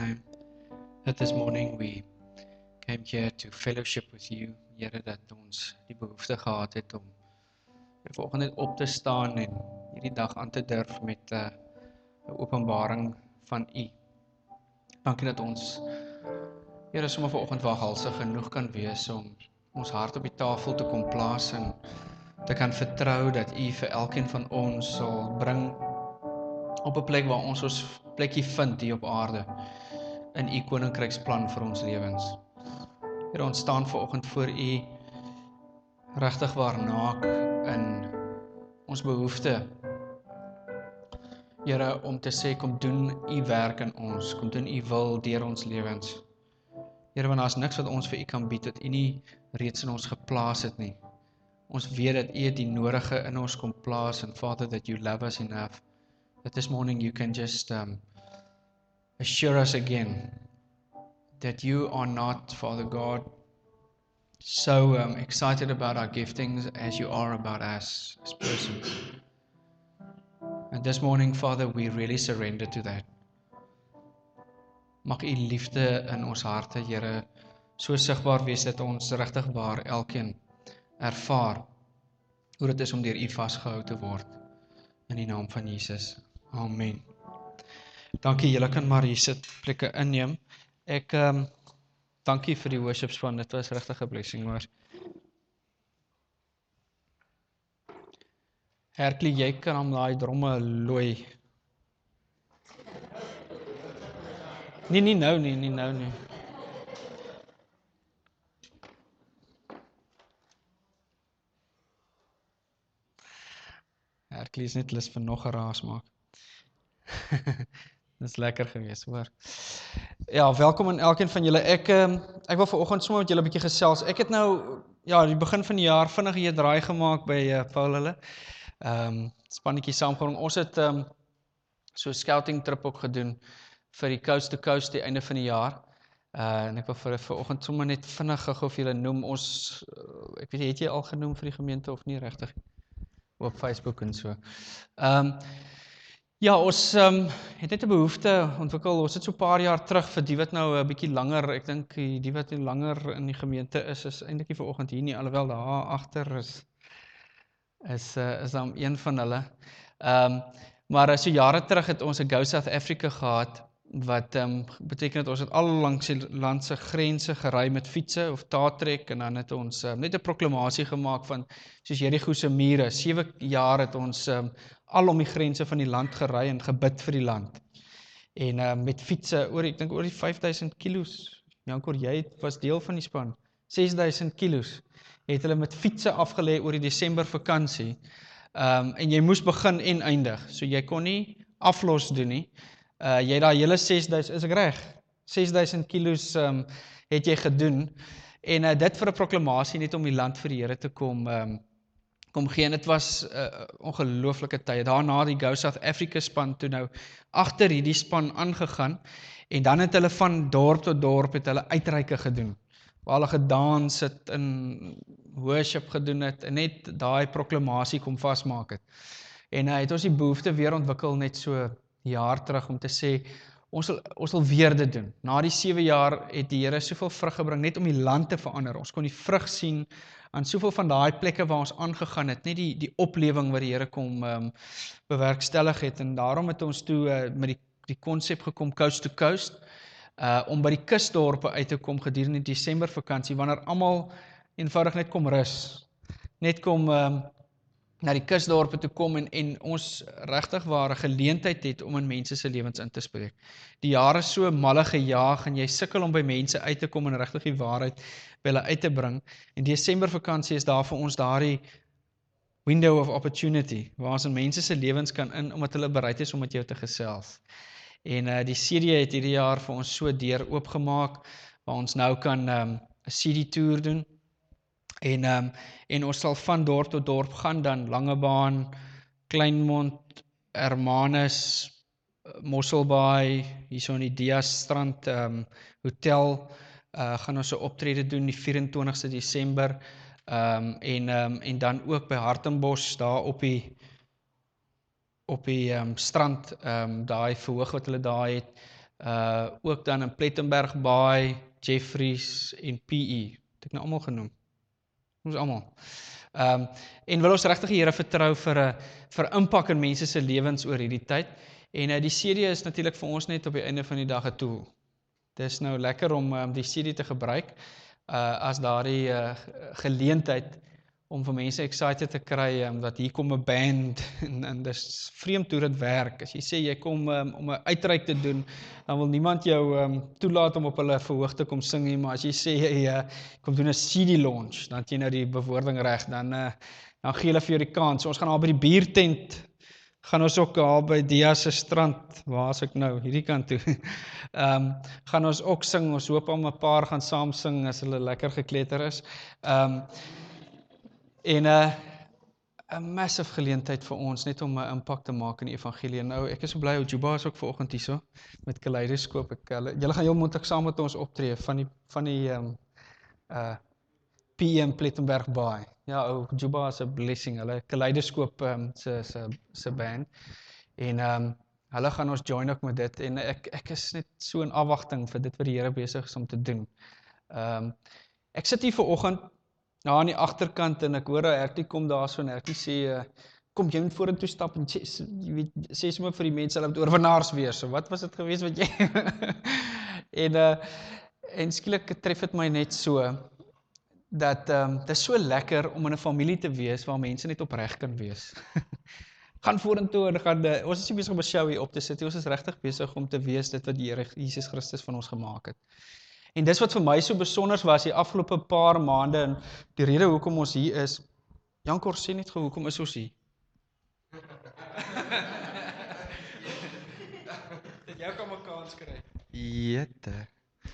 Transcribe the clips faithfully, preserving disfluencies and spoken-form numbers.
name, that this morning we came here to fellowship with you, Here, dat ons die behoefte gehad het om vanoggend net op te staan en hierdie dag aan te durf met 'n uh, openbaring van U. Dankie dat ons, Here, sommer vanoggend waghalsig genoeg kan wees om ons hart op die tafel te kom plaas en te kan vertrou dat U vir elkeen van ons sal bring op 'n plek waar ons ons plekkie vind hier op aarde in U koninkryksplan vir ons lewens. Here, ons staan vanoggend voor U regtig waar naak in ons behoefte, Here, om te sê, kom doen U werk in ons, kom doen U wil deur ons lewens. Here, want daar is niks wat ons vir U kan bied, wat U nie reeds in ons geplaas het nie. Ons weet dat U die nodige in ons kom plaas, and Father, that you love us enough, that this morning you can just um, assure us again that you are not, Father God, so um, excited about our giftings as you are about us as persons. And this morning, Father, we really surrender to that. Mag U liefde in ons harte, Here, so sigbaar wees dat ons regtig waar elkeen ervaar hoe dit is om deur U vasgehou te word. In die naam van Jesus. Amen. Dankie, julle kan maar hier sit plekke inneem. Ek um, dankie vir die worship span, dit was regtig 'n blessing, maar Herklie, jy kan hom daai dromme looi. Nee, nie nou nie, nie nou nie. Herklie is net lus vir nog 'n raas maak. Dit is lekker gewees, hoor. Ja, welkom aan elkeen van julle. Ek um, ek wil vanoggend sommer met julle 'n bietjie gesels. Ek het nou ja, die begin van die jaar vinnig hier draai gemaak by uh, Paul hulle. Ehm um, spannetjie saamgebring. Ons het um, so 'n scouting trip ook gedoen vir die Coast to Coast die einde van die jaar. Uh, en ek wil vir vanoggend sommer net vinnig gou vir julle noem. Ons uh, ek weet jy het jy al genoem vir die gemeente of nie regtig op Facebook en so. Ehm um, Ja, ons um, het net 'n behoefte ontwikkel, ons het so 'n paar jaar terug, vir die wat nou 'n bietjie langer, ek dink die wat nou langer in die gemeente is, is eintlik nie vanoggend hier nie, alhoewel daar agter is, is, uh, is dan een van hulle. Um, maar so jare terug het ons 'n Go South Africa gehad, wat um, beteken dat ons het al langs die land se grense gery met fietsse of taartrek, en dan het ons um, net 'n proklamasie gemaak van, soos Jerigo se mure, sewe jaar het ons um, al om die grense van die land gery en gebid vir die land. En uh, met fietsse, oor, ek dink oor die vyf duisend kilos, Jankor, jy was deel van die span, ses duisend kilos, het hulle met fietsse afgelê oor die Desember vakansie, um, en jy moes begin en eindig, so jy kon nie aflos doen nie, uh, jy het daar hele ses duisend, is ek reg, ses duisend kilos um, het jy gedoen, en uh, dit vir 'n proklamasie net om die land vir die Here te kom, um, kom gee, en dit was 'n uh, ongelooflike tyd. Daarna die Go South Africa span toe nou agter hierdie span aangegaan, en dan het hulle van dorp tot dorp het hulle uitreike gedoen, waar hulle gedans het, in worship gedoen het, en net daai proklamasie kom vasmaak het. En uh, het ons die behoefte weer ontwikkel, net so jaar terug, om te sê, ons sal, ons sal weer dit doen. Na die sewe jaar het die Here soveel vrug gebring, net om die land te verander. Ons kon die vrug sien aan soveel van daai plekke waar ons aangegaan het, net die, die oplewing wat die Here kom um, bewerkstellig het, en daarom het ons toe uh, met die, die konsep gekom, Coast to Coast, uh, om by die kusdorpe uit te kom gedurende die Desember vakansie, wanneer almal eenvoudig net kom rus, net kom um, na die kusdorpe toe kom, en, en ons regtig ware geleentheid het om in mense se lewens in te spreek. Die jare so malle gejaag, en jy sukkel om by mense uit te kom en regtig die waarheid by hulle uit te bring, en Desember vakansie is daar vir ons daardie window of opportunity, waar ons in mense se lewens kan in, omdat hulle bereid is om met jou te gesels. En uh, die C D het hierdie jaar vir ons so deur oopgemaak, waar ons nou kan 'n um, C D tour doen, en, um, en ons sal van dorp tot dorp gaan, dan Langebaan, Kleinmond, Hermanus, Mosselbaai, hierso in die Dias Strand um, Hotel, uh, gaan ons 'n optrede doen die vyf en twintigste Desember, um, en, um, en dan ook by Hartenbos, daar op die op die um, strand, um, daai verhoog wat hulle daar het, uh, ook dan in Plettenberg Baai, Jeffries en P E. Het ek nou allemaal genoem. Ons allemaal. Um, en wil ons regtig die Here vertrou vir 'n vir impak in mense se lewens oor hierdie tyd. En uh, die C D is natuurlik vir ons net op die einde van die dag 'n tool. Dis nou lekker om um, die C D te gebruik uh, as daardie uh, geleentheid om vir mense excited te kry, um, dat hier kom 'n band, en, en dis vreemd hoe dit werk. As jy sê jy kom um, om 'n uitreik te doen, dan wil niemand jou um, toelaat om op hulle verhoog te kom sing nie, maar as jy sê jy uh, kom doen 'n C D launch, dan het jy nou die bewoording reg, dan, uh, dan gee hulle vir jou die kans. So, ons gaan al by die biertent, gaan ons ook al by Dia se strand, waar is ek nou, hierdie kant toe, um, gaan ons ook sing, ons hoop om 'n paar gaan saam sing, as hulle lekker gekletter is. Um, En 'n uh, 'n massive geleentheid vir ons net om 'n impak te maak in die evangelie. Nou, ek is so bly, Juba is ook vanoggend hierso met Kaleidoskoop. Ek hulle julle gaan heel moontlik saam met ons optree van die van die ehm um, uh P M Plettenberg Baai. Ja, ou Juba is 'n blessing. Hulle Kaleidoskoop ehm um, se se se band. En ehm um, hulle gaan ons join ook met dit en ek ek is net so in afwagting vir dit wat die Here besig is om te doen. Ehm um, ek sit hier vanoggend nou aan die agterkant en ek hoor Ertie kom daarso en Ertie sê, uh, kom jy moet vorentoe stap en sê, jy weet, sê sommer vir die mense, hulle moet oorwinnaars wees. So wat was dit gewees wat jy... en uh, en skielik tref dit my net so, dat um, dit is so lekker om in 'n familie te wees, waar mense net opreg kan wees. Gaan vorentoe en gaan, uh, ons is nie besig om 'n show hier op te sit, ons is regtig besig om te wees dit wat die Here Jesus Christus van ons gemaak het. En dis wat vir my so besonders was die afgelope paar maande en die rede hoekom ons hier is. Jankor sê net gou hoekom is ons hier? Dit jou kan 'n kans kry. Jette.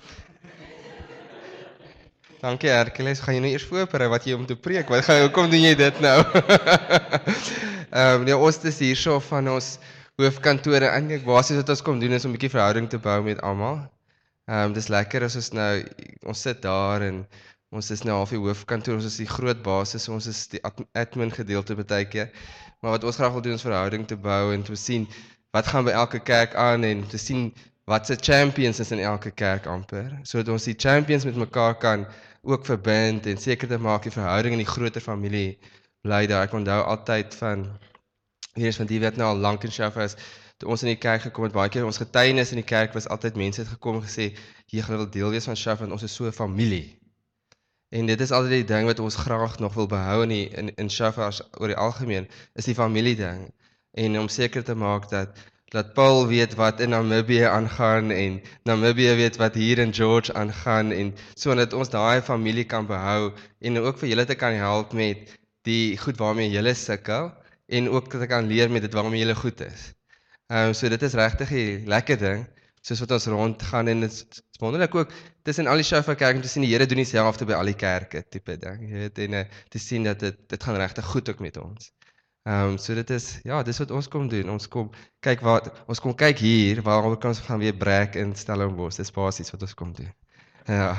Dankie Hercules, gaan jy nou eers voorberei wat jy om te preek? Wat gaan hoekom doen jy dit nou? Ehm um, nee, ons is hier so van ons hoofkantore eintlik basies wat ons kom doen is om 'n bietjie verhouding te bou met almal. Ehm um, dis lekker as ons nou ons sit daar en ons is nou half die hoofkantoor, ons is die groot basis, ons is die admin gedeelte baie keer. Maar wat ons graag wil doen is verhouding te bou en te sien wat gaan by elke kerk aan en te sien wat se champions is in elke kerk amper, sodat ons die champions met mekaar kan ook verbind en seker te maak die verhouding in die groter familie bly daar. Ek onthou altyd van hier is van die wat nou al lank in Shofar is. Toe ons in die kerk gekom het, baie keer ons getuienis in die kerk was altyd mense het gekom en gesê, hier gaan wil deel wees van Shofar, want ons is so 'n familie. En dit is altyd die ding wat ons graag nog wil behou in die, in, in Shofar oor die algemeen, is die familie ding. En om seker te maak dat dat Paul weet wat in Namibië aangaan en Namibië weet wat hier in George aangaan en so dat ons daai familie kan behou en ook vir julle te kan help met die goed waarmee julle sukkel en ook te kan leer met dit waarmee julle goed is. Um, so dit is regtig 'n lekker ding, soos wat ons rondgaan en dit is wonderlik ook tussen al die Shofar kerke om te sien die Here doen dieselfde by al die kerke tipe ding, jy weet, en uh, te sien dat dit dit gaan regtig goed ook met ons. Ehm um, so dit is ja, dis wat ons kom doen. Ons kom kyk wat ons kom kyk hier waar ons kan gaan weer breek in Stellenbosch. Dis basies wat ons kom doen. Ja.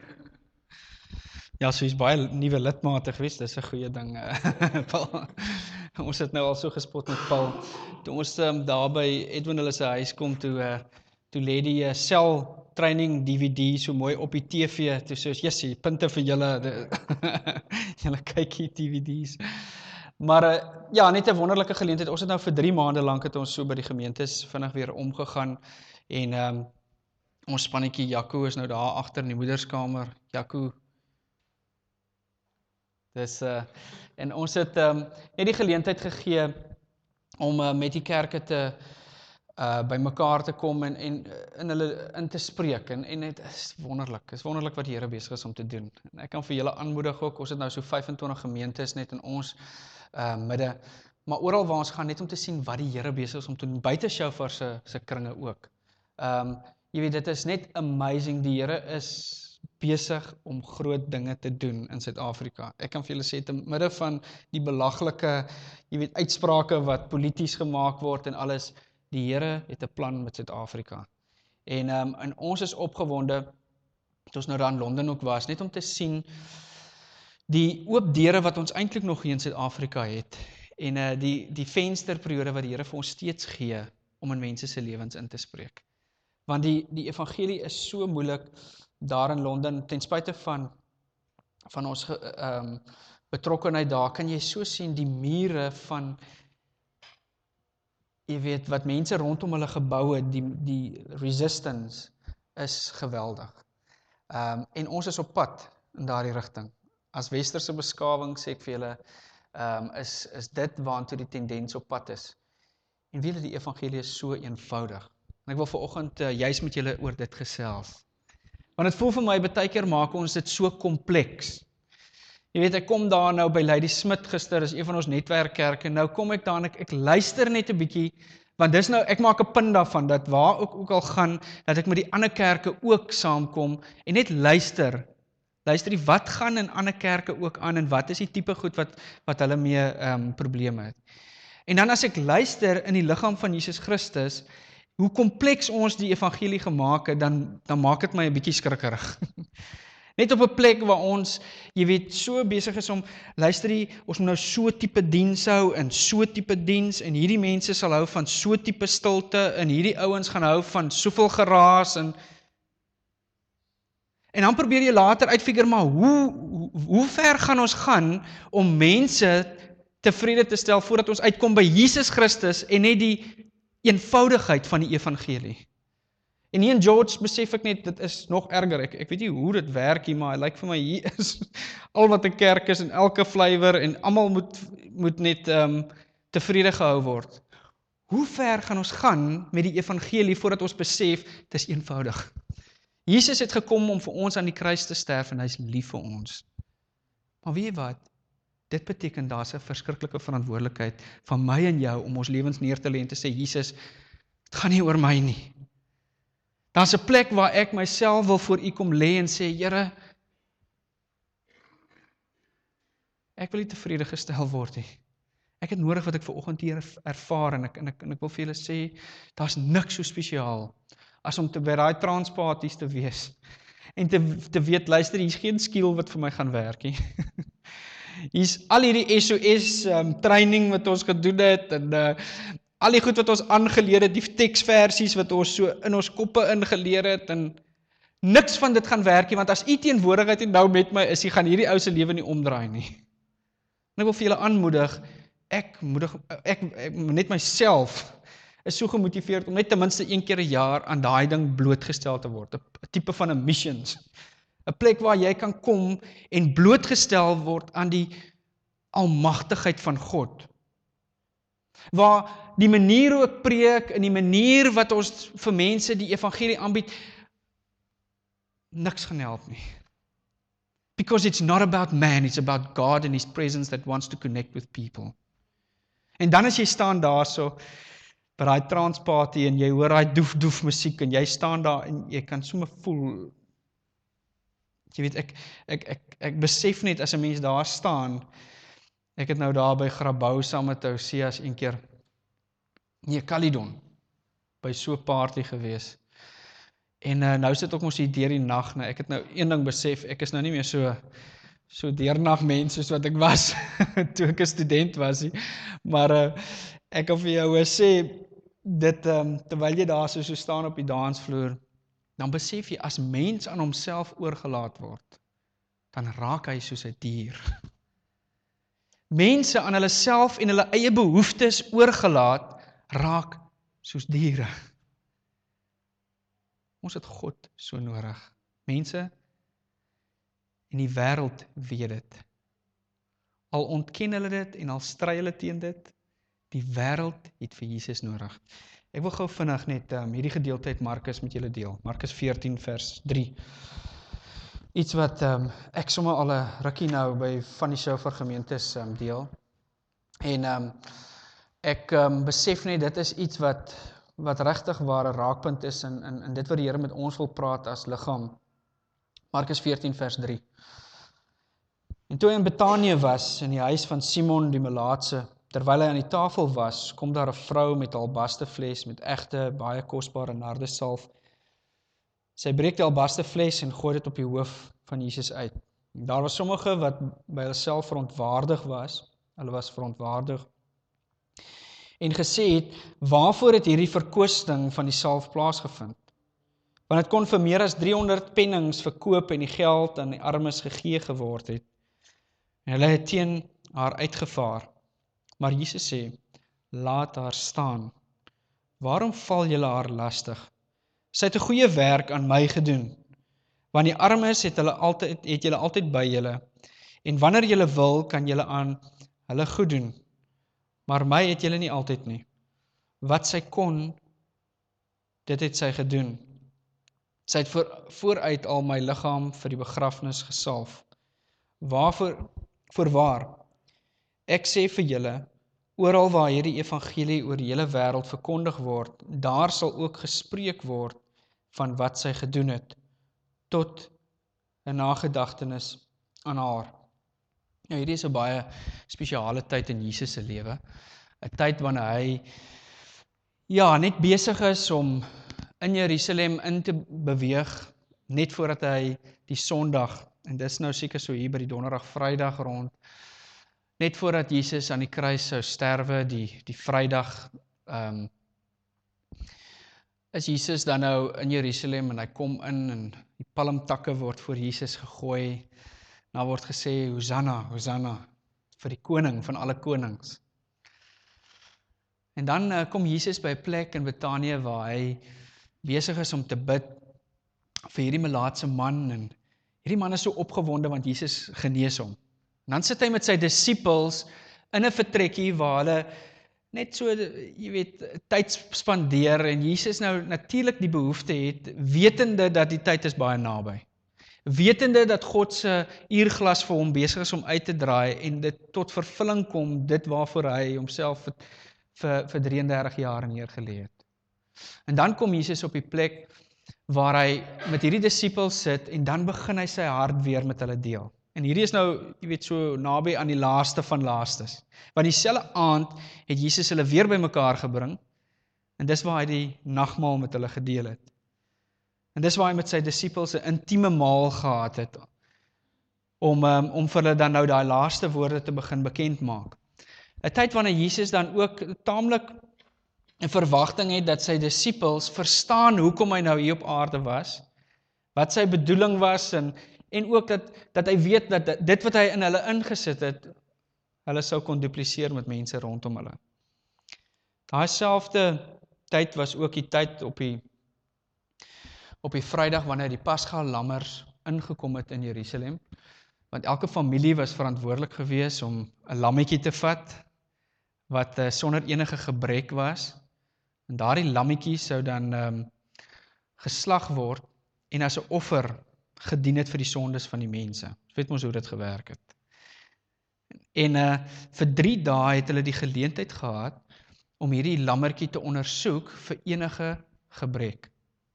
Ja, so is baie nuwe lidmate gewees. Dis 'n goeie ding. Paul. Ons het nou al so gespot met Paul. Toe ons um, daar by Edwin hulle se huis kom toe uh, toe lê die uh, sel training D V D so mooi op die T V. Toe sê ons, "Jessie, punte vir julle." Julle kyk hier T V Ds. Maar uh, ja, net 'n wonderlike geleentheid. Ons het nou vir drie maande lank het ons so by die gemeentes vinnig weer omgegaan en um, ons spannetjie Jaco is nou daar agter in die moederskamer. Jaco. Dis uh, en ons het um, net die geleentheid gegee om uh, met die kerke te uh, by mekaar te kom en en in hulle in te spreek en en dit is wonderlik. Dit is wonderlik wat die Here besig is om te doen. En ek kan vir julle aanmoedig ook. Ons het nou so vyf-en-twintig gemeentes net in ons uh, midde, maar oral waar ons gaan net om te sien wat die Here besig is om te doen buite Shofar se se kringe ook. Ehm um, jy weet dit is net amazing. Die Here is besig om groot dinge te doen in Suid-Afrika. Ek kan vir julle sê te midde van die belaglike, jy weet uitsprake wat polities gemaak word en alles, die Here het 'n plan met Suid-Afrika. En um, en ons is opgewonde toe ons nou daar in Londen ook was, net om te sien die oop deure wat ons eintlik nog hier in Suid-Afrika het en uh, die die vensterperiode wat die Here vir ons steeds gee om in mense se lewens in te spreek. Want die, die evangelie is so moeilik daar in Londen, ten spyte van, van ons ge, um, betrokkenheid daar, kan jy so sien die mure van, jy weet, wat mense rondom hulle gebou het, die, die resistance is geweldig. Um, en ons is op pad in daardie rigting. As westerse beskawing, sê ek vir julle, um, is, is dit waantoe die tendens op pad is. En weet jy, die evangelie is so eenvoudig. En ek wil vanoggend uh, juist met julle oor dit gesels. Want het voel vir my, baie keer maak ons dit so kompleks. Jy weet, ek kom daar nou by Lady Smith gister, is een van ons netwerkkerke, nou kom ek daar en ek, ek luister net 'n bietjie, want dis nou, ek maak 'n punt daarvan, dat waar ook, ook al gaan, dat ek met die ander kerke ook saamkom, en net luister, luister die, wat gaan in ander kerke ook aan, en wat is die tipe goed wat, wat hulle mee um, probleme het. En dan as ek luister in die liggaam van Jesus Christus, hoe kompleks ons die evangelie gemaak het, dan, dan maak dit my 'n bietjie skrikkerig. Net op 'n plek waar ons, jy weet, so besig is om, luister die, ons moet nou so tipe diens hou, en so tipe diens, en hierdie mense sal hou van so tipe stilte, en hierdie ouens gaan hou van soveel geraas, en en dan probeer jy later uitfigure, maar hoe, hoe, hoe ver gaan ons gaan, om mense tevrede te stel, voordat ons uitkom by Jesus Christus, en net die eenvoudigheid van die evangelie. En hier in George besef ek net, dit is nog erger, ek, ek weet nie hoe dit werk hier, maar het lyk vir my, hier is al wat 'n kerk is, en elke flavor, en almal moet, moet net um, tevrede gehou word. Hoe ver gaan ons gaan met die evangelie, voordat ons besef, dit is eenvoudig. Jesus het gekom om vir ons aan die kruis te sterf, en hy is lief vir ons. Maar weet jy wat? Dit beteken, daar is 'n verskriklike verantwoordelikheid van my en jou, om ons lewens neer te lê en te sê, Jesus, dit gaan nie oor my nie. Daar's 'n plek waar ek myself wil voor U kom lê en sê, Here, ek wil nie tevrede gestel word nie. Ek het nodig wat ek vanoggend hier ervaar, en ek, en ek, en ek wil vir julle sê, daar's niks so spesiaal, as om te by daai transparties te wees, en te, te weet, luister, hier's geen skill wat vir my gaan werk nie. Hier's al hierdie S O S um, training wat ons gedoen het, en uh, al die goed wat ons aangeleer het, die teksversies wat ons so in ons koppe ingeleer het, en niks van dit gaan werk nie, want as U teenwoordigheid en nou met my is, U gaan hierdie ou se lewe nie omdraai nie. En ek wil vir julle aanmoedig, ek moedig, ek, ek net myself is so gemotiveerd om net ten minste een keer 'n jaar aan daai ding blootgestel te word, 'n tipe van 'n missions. 'n Plek waar jy kan kom en blootgestel word aan die almagtigheid van God. Waar die manier hoe ek preek, en die manier wat ons vir mense die evangelie aanbied, niks gaan help nie. Because it's not about man, it's about God and His presence that wants to connect with people. En dan as jy staan daar so, by daai transparty, en jy hoor daai doef doef musiek, en jy staan daar, en jy kan sommer voel, jy weet, ek, ek, ek, ek besef net, as 'n mens daar staan, ek het nou daar by Grabouw saam met Ouseas een keer, nee, Caledon, by so 'n party gewees, en uh, nou sit ek mos hier deur die nag, nou, ek het nou een ding besef, ek is nou nie meer so, so deernag mens, soos wat ek was, toe ek 'n student was, nie. maar uh, ek kan vir jou sê, dit, um, terwyl jy daar so, so staan op die dansvloer, dan besef jy, as mens aan homself oorgelaat word, dan raak hy soos 'n dier. Mense aan hulle self en hulle eie behoeftes oorgelaat, raak soos diere. Ons het God so nodig. Mense in die wêreld weet dit. Al ontken hulle dit en al stry hulle teen dit, die wêreld het vir Jesus nodig. Ek wil gou vinnig net um, hierdie gedeelte uit Markus met julle deel. Markus veertien vers drie. Iets wat um, ek sommer al 'n rukkie nou by van die Shofar gemeentes um, deel. En um, ek um, besef net, dit is iets wat, wat regtig ware raakpunt is, en, en, en dit wat die Here met ons wil praat as liggaam. Markus veertien vers drie. En toe hy in Betanië was, in die huis van Simon die Melaatse, terwyl hy aan die tafel was, kom daar 'n vrou met 'n albasterfles met egte, baie kosbare nardesalf. Sy breek die albasterfles en gooi dit op die hoof van Jesus uit. En daar was sommige wat by hulself verontwaardig was, hulle was verontwaardig, en gesê het, waarvoor het hierdie verkwisting van die salf plaasgevind? want dit kon vir meer as driehonderd pennings verkoop en die geld aan die armes gegee geword het. En hulle het teen haar uitgevaar. Maar Jesus sê, laat haar staan. Waarom val julle haar lastig? Sy het 'n goeie werk aan my gedoen. Want die armes het hulle altyd het julle altyd by julle. En wanneer julle wil, kan julle aan hulle goed doen. Maar my het julle nie altyd nie. Wat sy kon, dit het sy gedoen. Sy het voor, vooruit al my liggaam vir die begrafnis gesalf. Waarvoor, voorwaar, ek sê vir julle, oral waar hierdie evangelie oor die hele wêreld verkondig word, daar sal ook gespreek word van wat sy gedoen het, tot 'n nagedagtenis aan haar. Nou, hierdie is 'n baie spesiale tyd in Jesus se lewe. 'n Tyd wanneer hy ja, net besig is om in Jerusalem in te beweeg, net voordat hy die Sondag, en dis nou seker so hier by die Donderdag, Vrydag rond, net voordat Jesus aan die kruis sou sterwe, die, die Vrydag, um, is Jesus dan nou in Jerusalem, en hy kom in, en die palmtakke word voor Jesus gegooi, nou word gesê, Hosanna, Hosanna, vir die koning van alle konings. En dan uh, kom Jesus by 'n plek in Betanië waar hy besig is om te bid vir hierdie melaatse man, en hierdie man is so opgewonde want Jesus genees hom. En dan sit hy met sy disippels in 'n vertrekkie waar hulle net so, jy weet, tyd spandeer, en Jesus nou natuurlik die behoefte het, wetende dat die tyd is baie naby. Wetende dat God se uurglas vir hom besig is om uit te draai, en dit tot vervulling kom, dit waarvoor hy homself vir, vir, vir drieëndertig jaar neergelê het. En dan kom Jesus op die plek waar hy met hierdie disippels sit, en dan begin hy sy hart weer met hulle deel. En hierdie is nou, jy weet, so naby aan die laaste van laastes. Want dieselfde aand het Jesus hulle weer bymekaar gebring, en dis waar hy die nagmaal met hulle gedeel het. En dis waar hy met sy disippels 'n intieme maal gehad het, om, um, om vir hulle dan nou daai laaste woorde te begin bekend maak. 'n Tyd wanneer Jesus dan ook taamlik 'n verwagting het dat sy disippels verstaan hoekom hy nou hier op aarde was, wat sy bedoeling was, en, en ook dat, dat hy weet dat dit wat hy in hulle ingesit het, hulle sou kon dupliseer met mense rondom hulle. Daai selfde tyd was ook die tyd op die op die Vrydag wanneer die Pasga lammers ingekom het in Jerusalem, want elke familie was verantwoordelik gewees om 'n lammetjie te vat, wat uh, sonder enige gebrek was, en daardie lammetjie sou dan um, geslag word, en as 'n offer gedien het vir die sondes van die mense. Ons weet mos hoe dit gewerk het. En uh, vir drie dae het hulle die geleentheid gehad om hierdie lammertjie te ondersoek vir enige gebrek.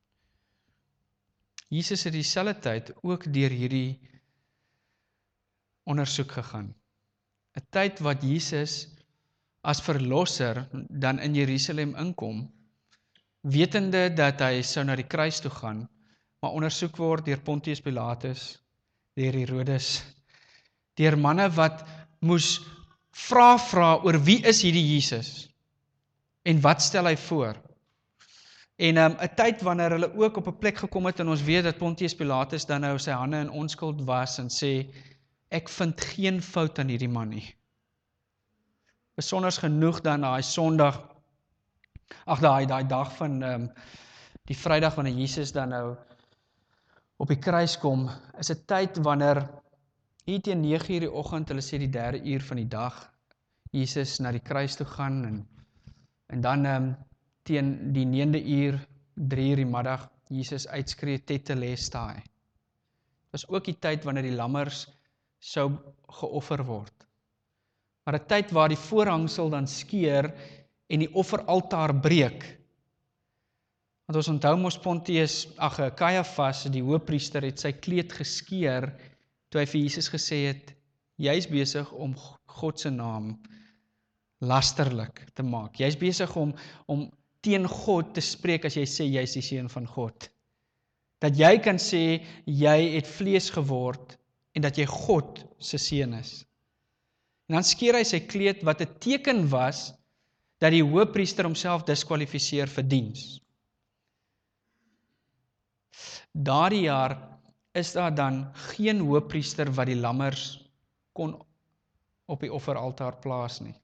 Jesus het dieselfde tyd ook deur hierdie ondersoek gegaan. 'n Tyd wat Jesus as verlosser dan in Jerusalem inkom, wetende dat hy sou na die kruis toe gaan, maar ondersoek word deur Pontius Pilatus, deur Herodes, deur manne wat moes vra vra oor wie is hierdie Jesus, en wat stel hy voor. En 'n um, tyd wanneer hulle ook op 'n plek gekom het, en ons weet dat Pontius Pilatus dan nou sy hande in onskuld was, en sê, ek vind geen fout aan hierdie man nie. Besonders genoeg dan daai Sondag, ag daai daai dag van um, die Vrydag wanneer Jesus dan nou op die kruis kom, is 'n tyd wanneer hier teen nege uur die oggend, hulle sê die derde uur van die dag, Jesus na die kruis toe gaan, en, en dan um, teen die negende uur, drie uur die middag, Jesus uitskree tetelestai. Dit was ook die tyd wanneer die lammers sou geoffer word. Maar 'n tyd waar die voorhangsel dan skeur en die offeraltaar breek. Want ons onthou mos Pontius, ag Caiaphas, die hoëpriester, het sy kleed geskeur toe hy vir Jesus gesê het, jy's besig om God se naam lasterlik te maak. Jy's besig om om teen God te spreek as jy sê jy's die seun van God. Dat jy kan sê jy het vlees geword en dat jy God se seun is. En dan skeer hy sy kleed wat 'n teken was dat die hoëpriester homself diskwalifiseer vir diens. daardie jaar is daar dan geen hoëpriester wat die lammers kon op die offeraltaar plaas nie.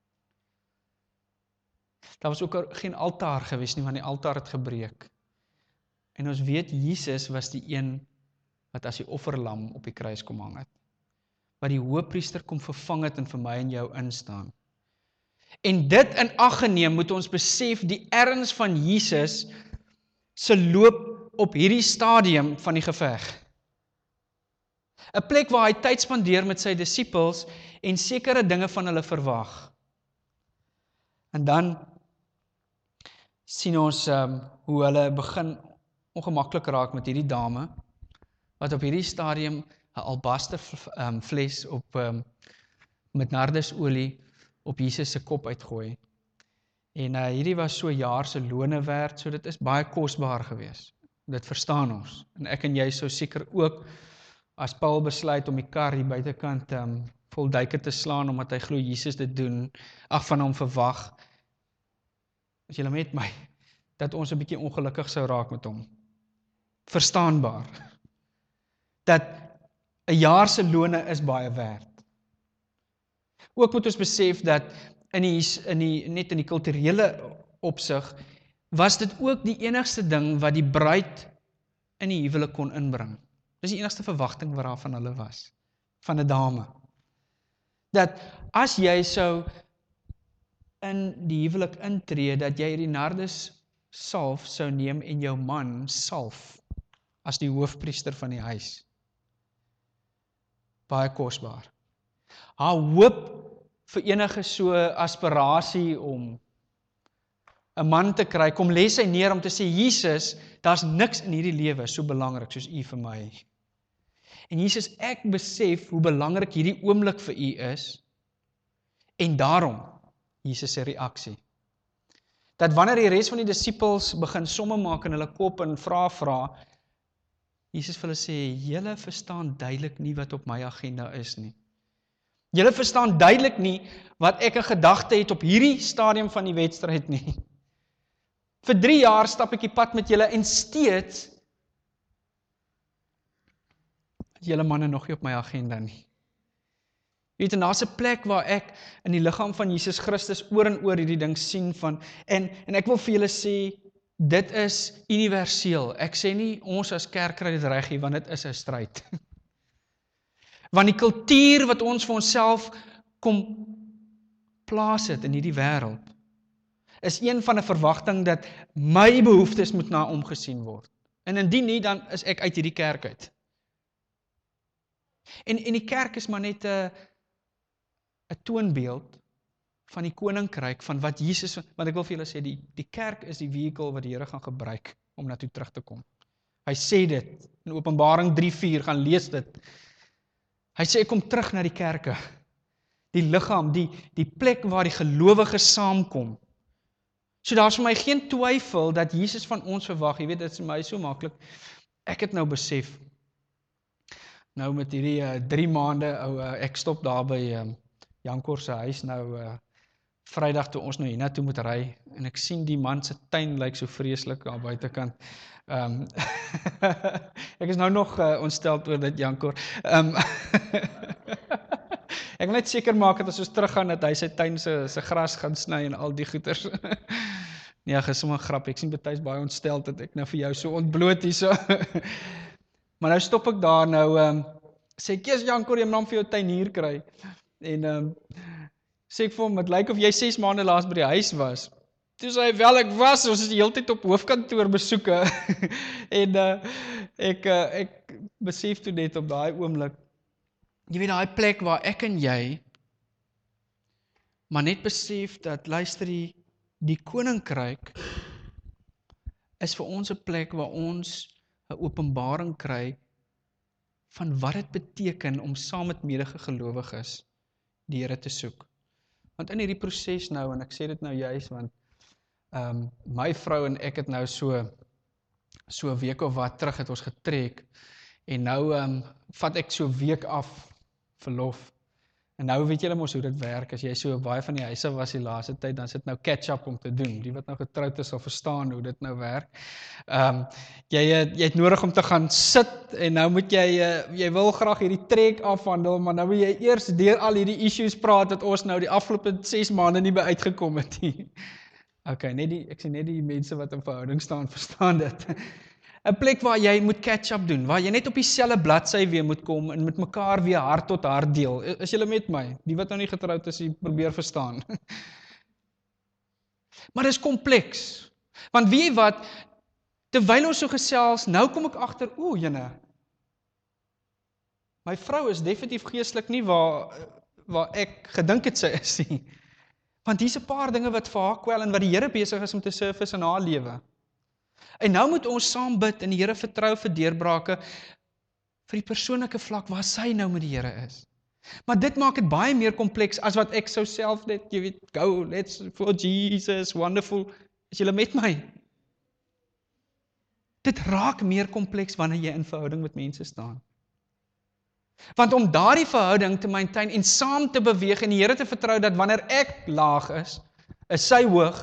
Daar was ook geen altaar gewees nie, want die altaar het gebreek. En ons weet, Jesus was die een wat as die offerlam op die kruis kom hang het. Wat die hoëpriester kom vervang het en vir my en jou instaan. En dit in ag geneem moet ons besef die erns van Jesus se loop op hierdie stadium van die geveg. 'n Plek waar hy tyd spandeer met sy disippels en sekere dinge van hulle verwag. En dan sien ons um, hoe hulle begin ongemaklik raak met hierdie dame, wat op hierdie stadium 'n albaster um, fles op um, met nardusolie op Jesus se kop uitgooi. En uh, hierdie was so jaar se lone werd, so dit is baie kosbaar geweest. Dit verstaan ons. En ek en jy sou seker ook, as Paul besluit om die kar hier buitekant um, vol duike te slaan, omdat hy glo Jesus dit doen, ag van hom verwag, as julle met my, dat ons 'n bietjie ongelukkig sou raak met hom. Verstaanbaar. Dat 'n jaar se lone is baie werd. Ook moet ons besef dat in die, in die, net in die kulturele opsig, was dit ook die enigste ding wat die bruid in die huwelik kon inbring. Dis die enigste verwagting wat daar van hulle was, van 'n dame. Dat as jy sou in die huwelik intree, dat jy die nardus salf sou neem en jou man salf, as die hoofpriester van die huis. Baie kosbaar. Haar hoop vir enige so aspirasie om 'n man te kry, kom lê sy neer om te sê, Jesus, daar's niks in hierdie lewe so belangrik soos u vir my. En Jesus, ek besef hoe belangrik hierdie oomblik vir u is, en daarom, Jesus se reaksie. Dat wanneer die res van die disippels begin somme maak in hulle kop en vra vra, Jesus vir hulle sê, julle verstaan duidelik nie wat op my agenda is nie. Julle verstaan duidelik nie wat ek 'n gedagte het op hierdie stadium van die wedstryd nie. Vir drie jaar stap ek die pad met julle en steeds is julle manne nog nie op my agenda nie. Jy weet, en daar's 'n plek waar ek in die liggaam van Jesus Christus oor en oor hierdie ding sien van, en, en ek wil vir julle sê, dit is universeel. Ek sê nie, ons as kerk kry dit reg hier, want dit is 'n stryd. Want die kultuur wat ons vir onsself kom plaas het in hierdie wêreld, is een van 'n verwagting dat my behoeftes moet na omgesien word. En indien nie, dan is ek uit hierdie kerk uit. En, en die kerk is maar net 'n 'n toonbeeld van die koninkryk, van wat Jesus, want ek wil vir julle sê, die, die kerk is die vehicle wat die Here gaan gebruik om na toe terug te kom. Hy sê dit, in Openbaring drie vier, gaan lees dit. Hy sê, kom terug na die kerke, die liggaam, die, die plek waar die gelowiges saamkom. So daar is vir my geen twyfel dat Jesus van ons verwag, jy weet, dit is my so maklik, ek het nou besef, nou met hierdie uh, drie maande, ou, uh, ek stop daar by um, Jankor se huis nou, uh, Vrydag toe ons nou hiernatoe moet ry, en ek sien die man se tuin lyk so vreeslik aan buitekant. Um, ek is nou nog uh, ontsteld oor dit, Jankor. Um, ek wil net seker maak dat as ons teruggaan, dat hy sy tuin se, se gras gaan sny en al die goeters. Nee, ek is sommer grap, ek sien betuis baie ontsteld dat ek nou vir jou so ontbloot hier so. Maar nou stop ek daar, nou um, sê ek, kies Jankor, jy moet dan vir jou tuin hier kry. En um, sê ek vir hom, het lyk of jy ses maande laas by die huis was. Toe sê hy, wel, ek was, ons is die hele tyd op hoofkantoor besoeke. en uh, ek, uh, ek besef toe net op daai oomblik, jy weet, daai plek waar ek en jy, maar net besef dat, luister die, die koninkryk, is vir ons 'n plek waar ons 'n openbaring kry, van wat dit beteken om saam met medegelowiges die Here te soek. Want in hierdie proses nou, en ek sê dit nou juis, want um, my vrou en ek het nou so, so 'n week of wat terug het ons getrek, en nou um, vat ek so 'n week af verlof, En nou weet julle mos hoe dit werk, as jy so baie van die huise was die laaste tyd, dan sit nou catch-up om te doen. Die wat nou getroud is sal verstaan hoe dit nou werk. Um, jy, jy het nodig om te gaan sit, en nou moet jy, jy wil graag hierdie trek afhandel, maar nou moet jy eers deur al hierdie issues praat, wat ons nou die afgelope ses maande nie by uitgekom het nie. Ok, net die, ek sê net die mense wat in verhouding staan, verstaan dit. 'n plek waar jy moet catch-up doen, waar jy net op dieselfde bladsy weer moet kom en met mekaar weer hart tot hart deel. Is julle met my? Die wat nou nie getroud is, die probeer verstaan. Maar dit is kompleks. Want weet jy wat, terwyl ons so gesels, nou kom ek agter, o, jene, my vrou is definitief geestelik nie waar, waar ek gedink het sy is nie. Want hier's 'n paar dinge wat vir haar kwel en wat die Here besig is om te surface in haar lewe. En nou moet ons saam bid en die Here vertrou vir deurbrake vir die persoonlike vlak waar sy nou met die Here is. Maar dit maak dit baie meer kompleks as wat ek sou self net, jy weet, go, let's for Jesus, wonderful. Is julle met my? Dit raak meer kompleks wanneer jy in verhouding met mense staan. Want om daardie verhouding te maintain en saam te beweeg en die Here te vertrou dat wanneer ek laag is, is sy hoog.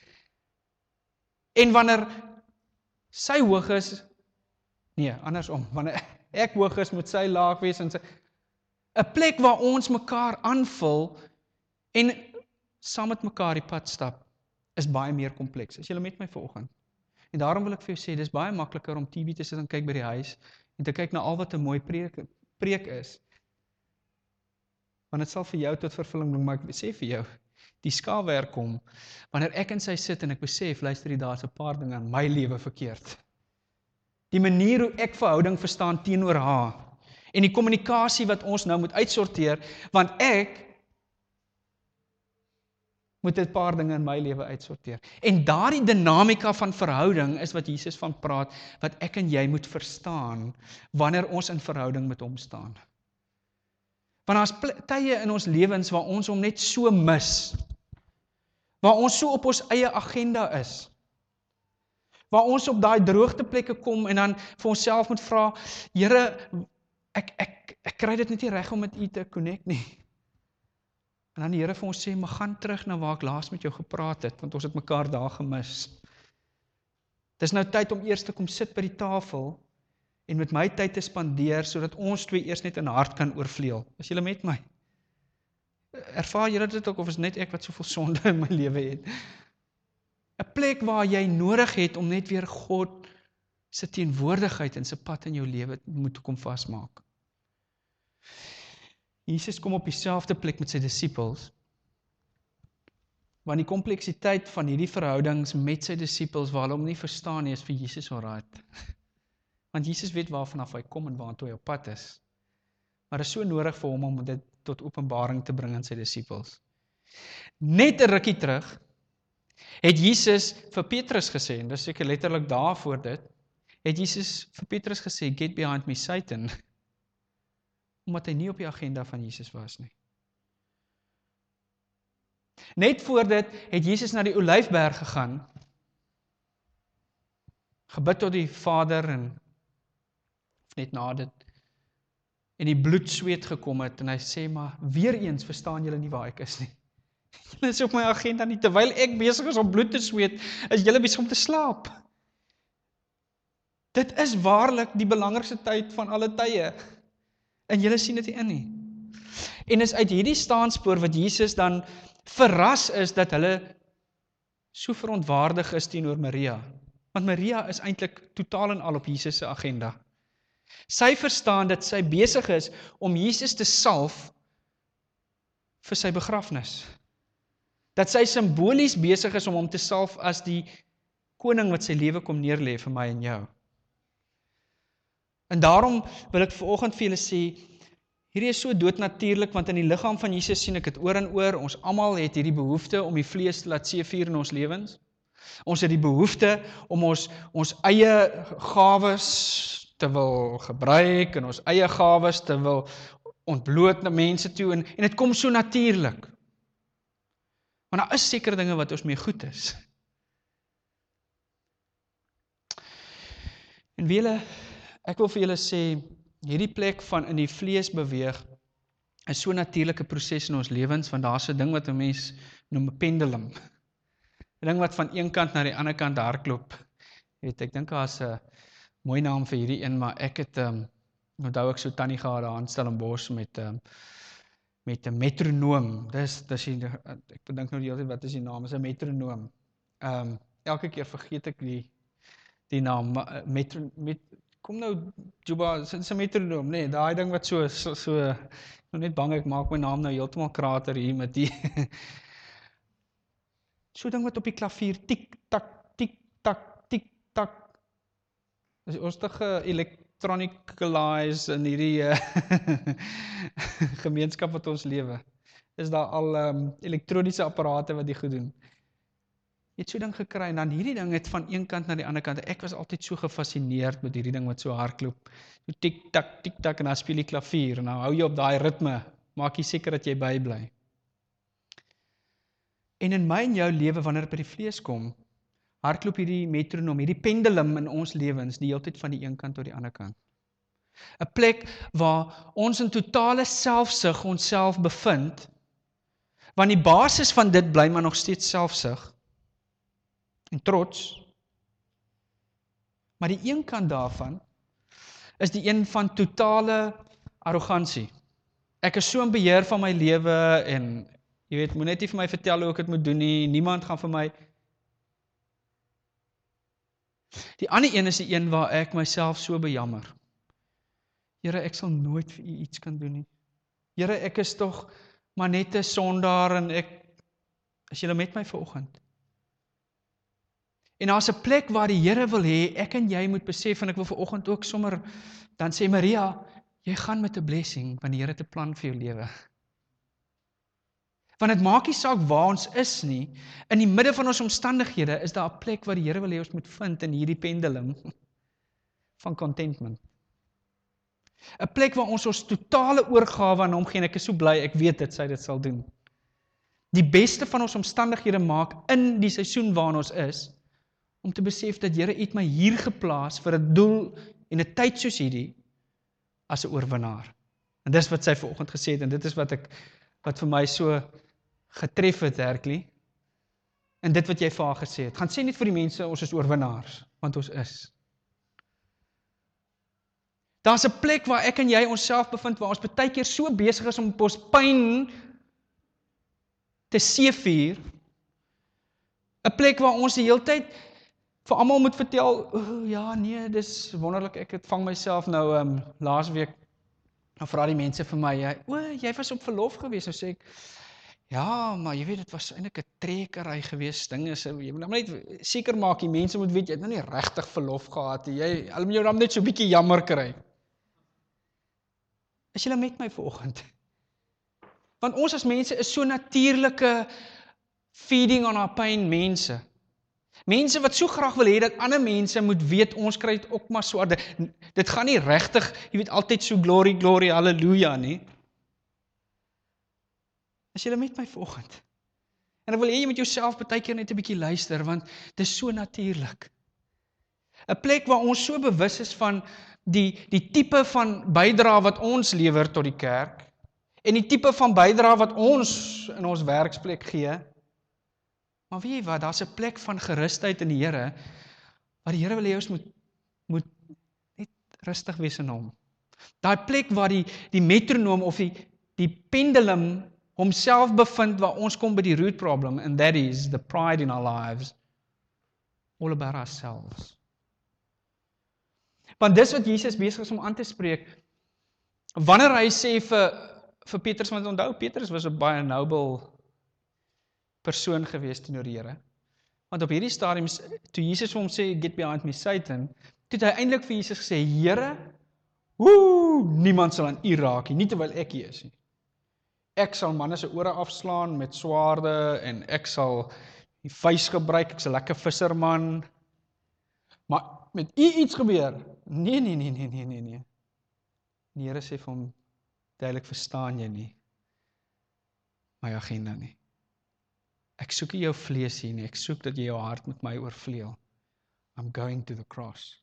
En wanneer sy hoog is, nee, andersom, wanneer ek hoog is, moet sy laag wees, en sy, 'n plek waar ons mekaar aanvul, en saam met mekaar die pad stap, is baie meer kompleks. Is julle met my vanoggend? En daarom wil ek vir jou sê, dis baie makliker om T V te sit en kyk by die huis, en te kyk na al wat 'n mooi preek, preek is. Want dit sal vir jou tot vervulling bring, maar ek sê vir jou, die skaafwerk kom, wanneer ek in sy sit en ek besef, luister jy, daar's 'n paar dinge in my lewe verkeerd. Die manier hoe ek verhouding verstaan teenoor haar, en die kommunikasie wat ons nou moet uitsorteer, want ek moet 'n paar dinge in my lewe uitsorteer. En daardie dinamika van verhouding is wat Jesus van praat, wat ek en jy moet verstaan, wanneer ons in verhouding met hom staan. Want daar's tye in ons lewens waar ons hom net so mis, waar ons so op ons eie agenda is, waar ons op daai droogteplekke kom en dan vir onsself moet vra, Here, ek, ek, ek kry dit net nie reg om met u te connect nie. En dan die Here vir ons sê, maar gaan terug na waar ek laas met jou gepraat het, want ons het mekaar daar gemis. Dis nou tyd om eers te kom sit by die tafel, en met my tyd te spandeer, sodat ons twee eers net in hart kan oorvleuel. Is julle met my? Ervaar julle dit ook, of is net ek wat soveel sonde in my lewe het? 'n plek waar jy nodig het om net weer God se teenwoordigheid en sy pad in jou lewe moet kom vasmaak. Jesus kom op dieselfde plek met sy disippels, want die kompleksiteit van hierdie verhoudings met sy disippels, waar hulle hom nie verstaan nie, is vir Jesus alright. Want Jesus weet waarvan af hy kom en waartoe hy op pad is. Maar dit is so nodig vir hom om dit tot openbaring te bring aan sy disippels. Net 'n rukkie terug, het Jesus vir Petrus gesê, en dis seker letterlik daarvoor dit, het Jesus vir Petrus gesê, get behind me Satan, omdat hy nie op die agenda van Jesus was nie. Net voor dit het Jesus na die Olyfberg gegaan, gebid tot die Vader, en net na dit, en die bloedsweet gekom het, en hy sê, maar weer eens verstaan julle nie waar ek is nie. Julle is op my agenda nie, terwyl ek besig is om bloed te sweet, is julle besig om te slaap. Dit is waarlik die belangrikste tyd van alle tye, en julle sien dit nie in nie. En is uit hierdie staanspoor wat Jesus dan verras is, dat hulle so verontwaardig is teenoor Maria, want Maria is eintlik totaal en al op Jesus se agenda. Sy verstaan dat sy besig is om Jesus te salf vir sy begrafnis. Dat sy simbolies besig is om hom te salf as die koning wat sy lewe kom neerlê vir my en jou. En daarom wil ek vanoggend vir julle sê, hierdie is so doodnatuurlik, want in die liggaam van Jesus sien ek dit oor en oor, ons almal het hierdie behoefte om die vlees te laat seëvier in ons lewens. Ons het die behoefte om ons, ons eie gawes te wil gebruik, en ons eie gawes te wil ontbloot na mense toe, en, en dit kom so natuurlik. Maar daar is sekere dinge wat ons mee goed is. En wele, ek wil vir julle sê, hierdie plek van in die vlees beweeg, is so 'n natuurlike proses in ons lewens, want daar's 'n ding wat 'n mens noem 'n pendulum. 'n Ding wat van een kant na die ander kant hardloop. Jy weet, ek dink daar's 'n mooi naam vir hierdie een, maar ek het um, onthou ek so tannie gehad daar in Stellenbosch met um, met 'n metronoom. Dis dis die, ek bedink nou die hele tyd wat is die naam? Is 'n metronoom. Ehm um, elke keer vergeet ek die die naam metro met kom nou Juba, is 'n metronoom, nee, daai ding wat so so, so ek nou net bang ek maak my naam nou heeltemal krater hier met die so ding wat op die klavier tik tak tik tak tik tak. Is ons te ge-electronicalize in hierdie uh, gemeenskap wat ons lewe. Is daar al um, elektroniese apparate wat die goed doen. Jy het so ding gekry, en dan hierdie ding het van een kant na die ander kant, ek was altyd so gefascineerd met hierdie ding wat so hardloop, so tik tak, tik tak, en dan speel die klavier, en dan hou jy op daai ritme, maak jy seker dat jy bybly. En in my en jou lewe, wanneer dit by die vlees kom, hardloop hierdie metronoom, hierdie pendulum in ons lewens, die hele tyd van die een kant tot die ander kant. 'n Plek waar ons in totale selfsug onsself bevind, want die basis van dit bly maar nog steeds selfsug, en trots, maar die een kant daarvan is die een van totale arrogansie. Ek is so in beheer van my lewe en jy weet, moet net nie vir my vertel hoe ek dit moet doen nie, niemand gaan vir my. Die ander een is die een waar ek myself so bejammer. Here, ek sal nooit vir u iets kan doen nie. Here, ek is tog maar net 'n sondaar en ek, is julle met my vanoggend? En daar's 'n plek waar die Here wil hê, ek en jy moet besef, en ek wil vanoggend ook sommer, dan sê Maria, jy gaan met 'n blessing, want die Here het 'n plan vir jou lewe. Want dit maak nie saak waar ons is nie, in die midde van ons omstandighede, is daar 'n plek waar die Here wil hê ons moet vind in hierdie pendulum van contentment. 'n Plek waar ons ons totale oorgawe aan hom gee, en ek is so bly, ek weet dit, sy dit sal doen. Die beste van ons omstandighede maak in die seisoen waarin ons is, om te besef dat Here het my hier geplaas vir 'n doel en 'n tyd soos hierdie as 'n oorwinnaar. En dis wat sy vanoggend gesê het, en dit is wat ek wat vir my so getref het, Herklie. En dit wat jy vir haar gesê het. Gaan sê net vir die mense, ons is oorwinnaars, want ons is. Daar's 'n plek waar ek en jy onsself bevind, waar ons baie keer so besig is om op ons pyn te seevier. 'n Plek waar ons die hele tyd vir almal moet vertel, oh, ja, nee, dis wonderlik, ek het vang myself nou, um, laasweek, nou vra die mense vir my, jy, o, jy was op verlof gewees, nou sê ek, ja, maar jy weet, dit was eintlik 'n trekery gewees, ding is, jy moet net seker maak, die mense moet weet, jy het nou nie regtig verlof gehad, jy, hulle moet jou dan net so 'n bietjie jammer kry. Is julle met my vanoggend? Want ons as mense is so natuurlike feeding on our pain mense. Mense wat so graag wil hê dat ander mense moet weet, ons kry dit ook maar so, dit, dit gaan nie regtig, jy weet, altyd so glory, glory, halleluja nie. Is julle met my vanoggend? En ek wil hê jy met jouself baie keer net 'n bietjie luister, want dit is so natuurlik. 'n Plek waar ons so bewus is van die, die tipe van bydra wat ons lewer tot die kerk, en die tipe van bydra wat ons in ons werksplek gee. Maar weet jy wat, daar's 'n plek van gerusheid in die Here, waar die Here wil hê ons moet, moet net rustig wees in hom. Daai plek waar die, die metronoom of die, die pendulum homself bevind, waar ons kom by die root problem, and that is the pride in our lives, all about ourselves. Want dis wat Jesus besig is om aan te spreek, wanneer hy sê vir, vir Petrus, want onthou, Petrus was 'n baie noble persoon gewees teenoor die Here. Want op hierdie stadium, toe Jesus vir hom sê, get behind me, Satan, toe het hy eintlik vir Jesus gesê, Here, woe, niemand sal aan u raak nie, nie terwyl ek hier is nie. Ek sal manne se ore afslaan met swaarde, en ek sal die vuis gebruik, ek sal lekker visserman, maar met u iets gebeur, nee, nee, nee, nee, nee, nee, nee. Die Here sê vir hom, duidelik verstaan jy nie my agenda nie. Ek soek nie jou vlees hier nie, ek soek dat jy jou hart met my oorvleuel. I'm going to the cross.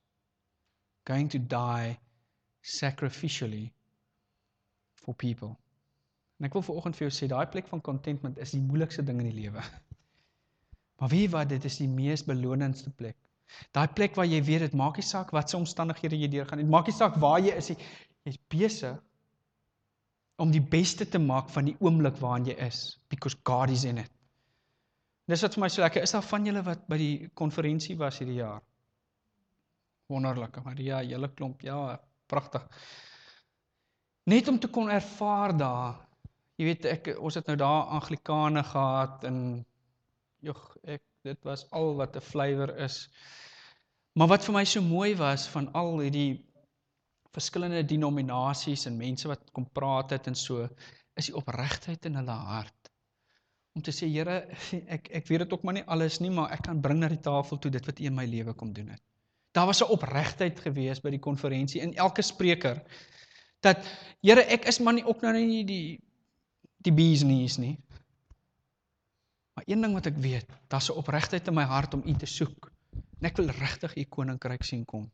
Going to die sacrificially for people. En ek wil vanoggend vir jou sê, daai plek van contentment is die moeilikste ding in die lewe. Maar weet wat, dit is die mees belonendste plek. Daai plek waar jy weet, dit maak nie saak wat se omstandighede jy deurgaan, dit maak nie saak waar jy is, jy is besig om die beste te maak van die oomblik waarin jy is, because God is in it. Dis wat vir my so lekker, is daar van julle wat by die konferensie was hierdie jaar? Wonderlik, Maria, julle klomp, ja, pragtig. Net om te kon ervaar daar, jy weet, ek, ons het nou daar Anglikane gehad, en joh, ek, dit was al wat 'n flavour is. Maar wat vir my so mooi was, van al hierdie verskillende denominasies, en mense wat kom praat het, en so, is die opregtheid in hulle hart. Om te sê, Here, ek, ek weet dit ook maar nie alles nie, maar ek kan bring na die tafel toe dit wat U in my lewe kom doen het. Daar was 'n opregtheid gewees by die konferensie, in elke spreker, dat, Here, ek is maar nie ook nou nie die, die bees knees nie. Maar een ding wat ek weet, daar's 'n opregtheid in my hart om U te soek, en ek wil regtig U koninkryk sien kom.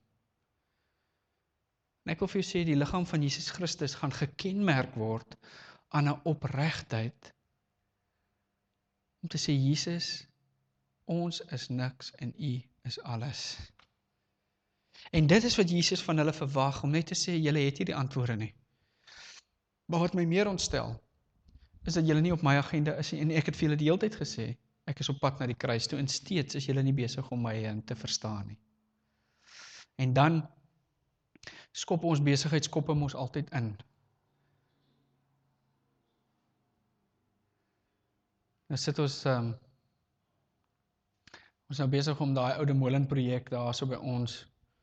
En ek wil vir jou sê, die liggaam van Jesus Christus gaan gekenmerk word aan 'n opregtheid, om te sê, Jesus, ons is niks en U is alles. En dit is wat Jesus van hulle verwag, om net te sê, julle het nie die antwoorde nie. Maar wat my meer ontstel, is dat julle nie op my agenda is nie, en ek het vir julle die hele tyd gesê, ek is op pad na die kruis toe, en steeds is julle nie besig om my te verstaan nie. En dan skop ons besigheidskoppe mos altyd in. Nou sit ons, um, ons nou besig om daai oude molenprojek daar so by ons,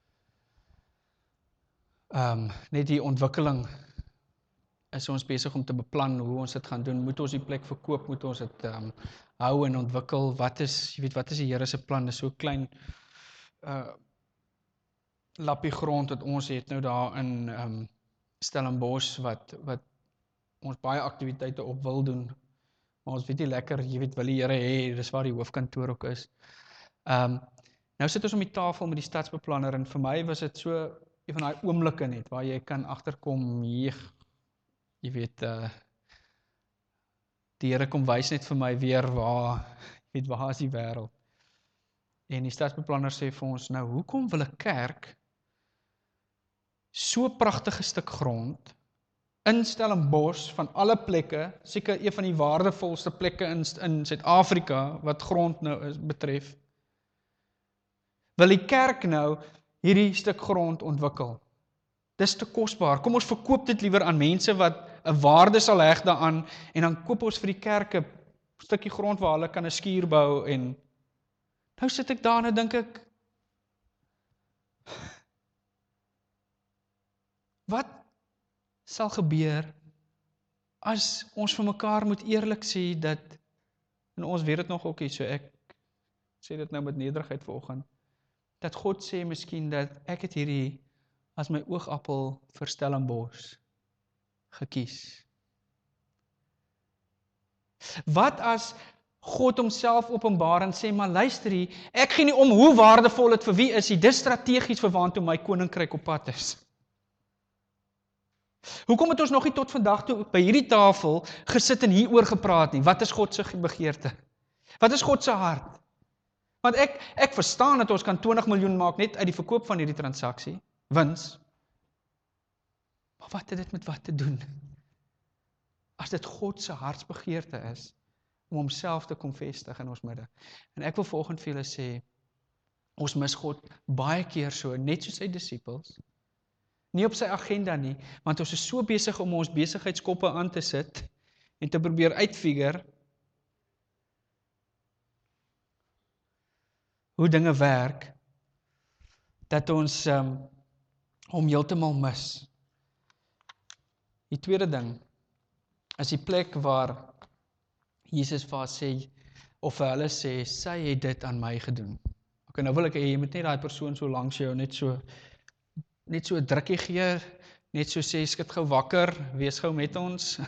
um, net die ontwikkeling, is ons besig om te beplan hoe ons dit gaan doen, moet ons die plek verkoop, moet ons dit um, hou en ontwikkel, wat is, jy weet, wat is die Here se plan, dis so klein, uh, lappie grond wat ons het nou daar in um, Stellenbosch, wat, wat ons baie aktiwiteite op wil doen, maar ons weet nie lekker, jy weet, wil die Here hê, dis waar die hoofkantoor ook is. Um, nou sit ons om die tafel met die stadsbeplanner, en vir my was dit so, een van die oomblikke net, waar jy kan agterkom, jy, jy weet, uh, die Here kom wys net vir my weer, waar, jy weet, waar is die wêreld? En die stadsbeplanner sê vir ons, nou, hoekom wil 'n kerk so pragtige stuk grond, in Stellenbosch, van alle plekke, seker een van die waardevolste plekke in, in Suid-Afrika, wat grond nou is, betref, wil die kerk nou hierdie stuk grond ontwikkel. Dis te kosbaar. Kom ons verkoop dit liewer aan mense wat 'n waarde sal heg daaraan, en dan koop ons vir die kerk 'n stukkie grond waar hulle kan 'n skuur bou, en nou sit ek daar en dink ek, wat sal gebeur as ons vir mekaar moet eerlik sê dat, en ons weet dit nog ook nie, so ek sê dit nou met nederigheid vanoggend, dat God sê miskien dat ek het hierdie as my oogappel vir Stellenbosch gekies. Wat as God homself openbaar en sê, maar luister hier, ek gee nie om hoe waardevol dit vir wie is, die dis strategies vir waantoe my koninkryk op pad is. Hoekom het ons nog nie tot vandag toe by hierdie tafel gesit en hieroor gepraat nie? Wat is God se begeerte? Wat is God se hart? Want ek, ek verstaan dat ons kan twintig miljoen maak net uit die verkoop van hierdie transaksie, wins. Maar wat het dit met wat te doen? As dit God se hartsbegeerte is, om homself te kom vestig in ons midde. En ek wil vanoggend vir julle sê, ons mis God baie keer so, net soos sy disippels, nie op sy agenda nie, want ons is so besig om ons besigheidskoppe aan te sit, en te probeer uitfigure, hoe dinge werk, dat ons um, hom heeltemal mis. Die tweede ding, is die plek waar Jesus vir haar sê, of vir hulle sê, sy het dit aan my gedoen. Ok, nou wil ek, jy moet net daai persoon so langs jou, net so, net so 'n drukkie gee, net so sê, skit gou wakker, wees gou met ons.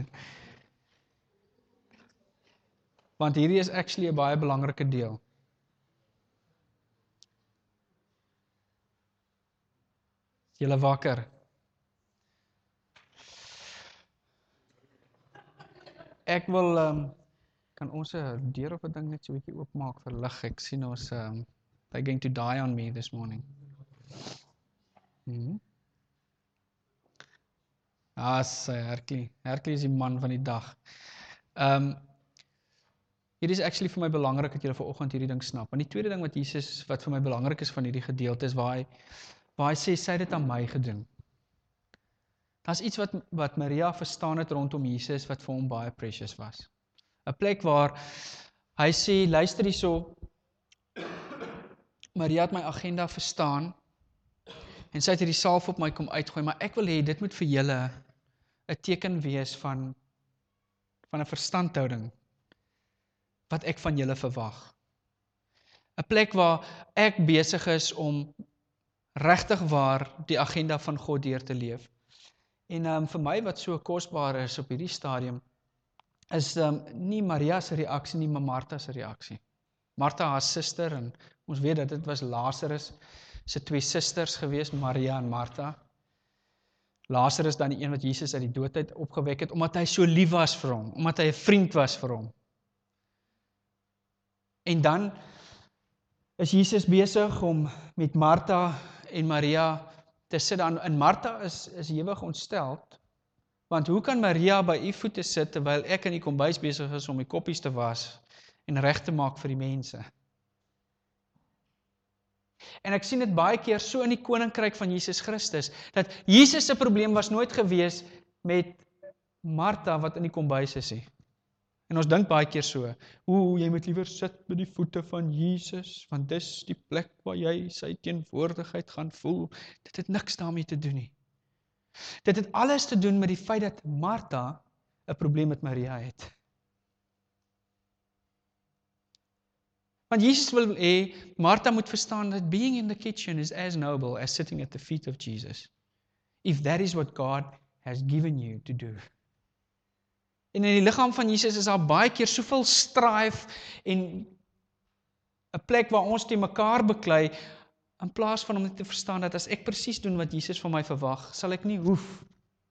Want hierdie is actually 'n baie belangrike deel. Is julle wakker? Ek wil, um, kan ons 'n deur of 'n ding net so 'n bietjie oopmaak vir lig. Ek sien ons, um, they're going to die on me this morning. Hmm. Ah, sy Herklie. Herklie is die man van die dag. Um, Hierdie is actually vir my belangrik dat julle vanoggend hierdie ding snap. Want die tweede ding wat Jesus, wat vir my belangrik is van hierdie gedeelte is waar hy, waar hy sê, sy het dit aan my gedoen. Daar's iets wat, wat Maria verstaan het rondom Jesus wat vir hom baie precious was. 'n Plek waar hy sê, luister hierso, Maria het my agenda verstaan en sy het hierdie salf op my kom uitgooi, maar ek wil hê dit moet vir julle 'n teken wees van van 'n verstandhouding wat ek van julle verwag. 'n Plek waar ek besig is om regtig waar die agenda van God deur te leef. En um, vir my wat so kosbaar is op hierdie stadium, is um, nie Maria se reaksie nie, maar Martha se reaksie. Martha, haar suster, en ons weet dat dit was Lazarus se twee susters gewees, Maria en Martha. Lazarus dan die een wat Jesus uit die dood uit opgewek het, omdat hy so lief was vir hom, omdat hy 'n vriend was vir hom. En dan is Jesus besig om met Martha en Maria te sit dan, en Martha is, is ewig ontsteld, want hoe kan Maria by u voete sit, terwyl ek in die kombuis besig is om die koppies te was, en reg te maak vir die mense? En ek sien dit baie keer so in die koninkryk van Jesus Christus, dat Jesus se probleem was nooit gewees met Martha wat in die kombuis is nie. En ons dink baie keer so, oeh, jy moet liewer sit by die voete van Jesus, want dis die plek waar jy sy teenwoordigheid gaan voel. Dit het niks daarmee te doen nie. Dit het alles te doen met die feit dat Martha 'n probleem met Maria het. Want Jesus wil hê, Martha moet verstaan dat being in the kitchen is as noble as sitting at the feet of Jesus. If that is what God has given you to do. En in die liggaam van Jesus is daar baie keer soveel strife en 'n plek waar ons te mekaar beklei, in plaas van om net te verstaan dat as ek presies doen wat Jesus van my verwag, sal ek nie hoef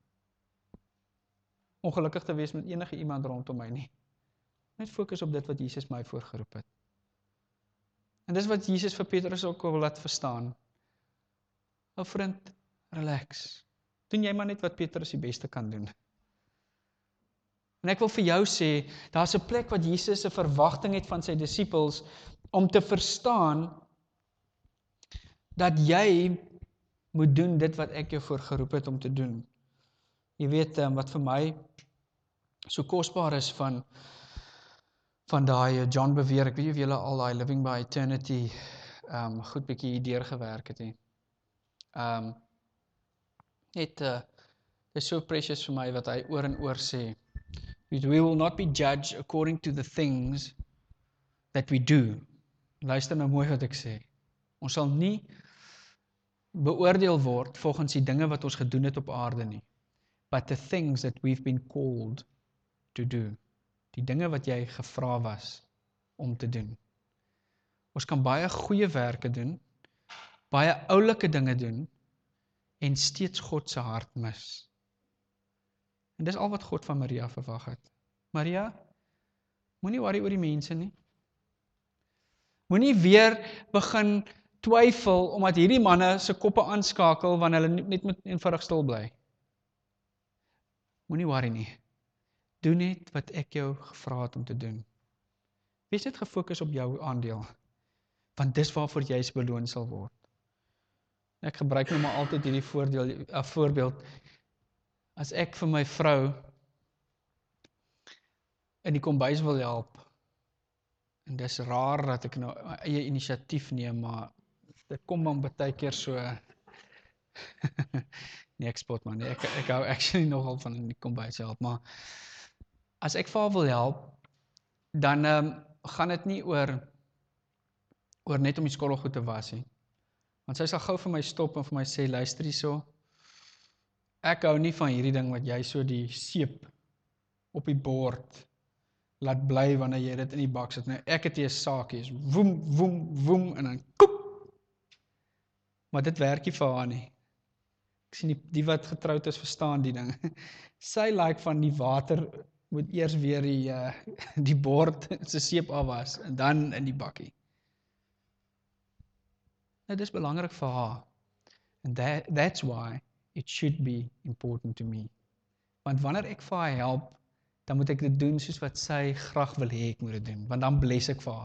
ongelukkig te wees met enige iemand rondom my nie. Net fokus op dit wat Jesus my voorgeroep het. En dis wat Jesus vir Petrus ook wil laat verstaan. O vriend, relax. Doen jy maar net wat Petrus die beste kan doen. En ek wil vir jou sê, daar's 'n plek wat Jesus 'n verwagting het van sy disippels om te verstaan dat jy moet doen dit wat ek jou voorgeroep het om te doen. Jy weet wat vir my so kosbaar is van van daai John Bevere, ek weet nie of julle al daai Living by Eternity um, goed bietjie hier deurgewerk het nie. Um, het uh, is so precious vir my wat hy oor en oor sê. We will not be judged according to the things that we do. Luister nou mooi wat ek sê. Ons sal nie beoordeel word volgens die dinge wat ons gedoen het op aarde nie, but the things that we've been called to do. Die dinge wat jy gevra was om te doen. Ons kan baie goeie werke doen, baie oulike dinge doen, en steeds God se hart mis. En dis al wat God van Maria verwag het. Maria, moenie worry oor die mense nie. Moenie weer begin twyfel, omdat hierdie manne se koppe aanskakel, wanneer hulle net met eenvoudig stil bly. Moenie worry nie. Doen net wat ek jou gevra het om te doen. Wees net gefokus op jou aandeel, want dis waarvoor jy beloon sal word. Ek gebruik nou maar altyd hierdie voordeel, 'n voorbeeld. As ek vir my vrou in die kombuis wil help, en dis raar dat ek nou my eie inisiatief neem, maar dit kom dan baie keer so, nee ek spot man, nee, ek, ek hou actually nogal van in die kombuis help, maar as ek vir haar wil help, dan um, gaan dit nie oor, oor net om die skottelgoed te was nie. Want sy sal gou vir my stop en vir my sê, luister hierso, ek hou nie van hierdie ding wat jy so die seep op die bord laat bly wanneer jy dit in die bak sit. Nou, ek het hier 'n saakie, is woem, woem, woem, en dan koep. Maar dit werk nie vir haar nie. Ek sien die, die wat getroud is, verstaan die ding. Sy like van die water moet eers weer die, uh, die bord se seep afwas, en dan in die bakkie. Nou, dis belangrik vir haar. And that, that's why it should be important to me. Want wanneer ek vir haar help, dan moet ek dit doen soos wat sy graag wil hê ek moet dit doen, want dan bless ek vir haar.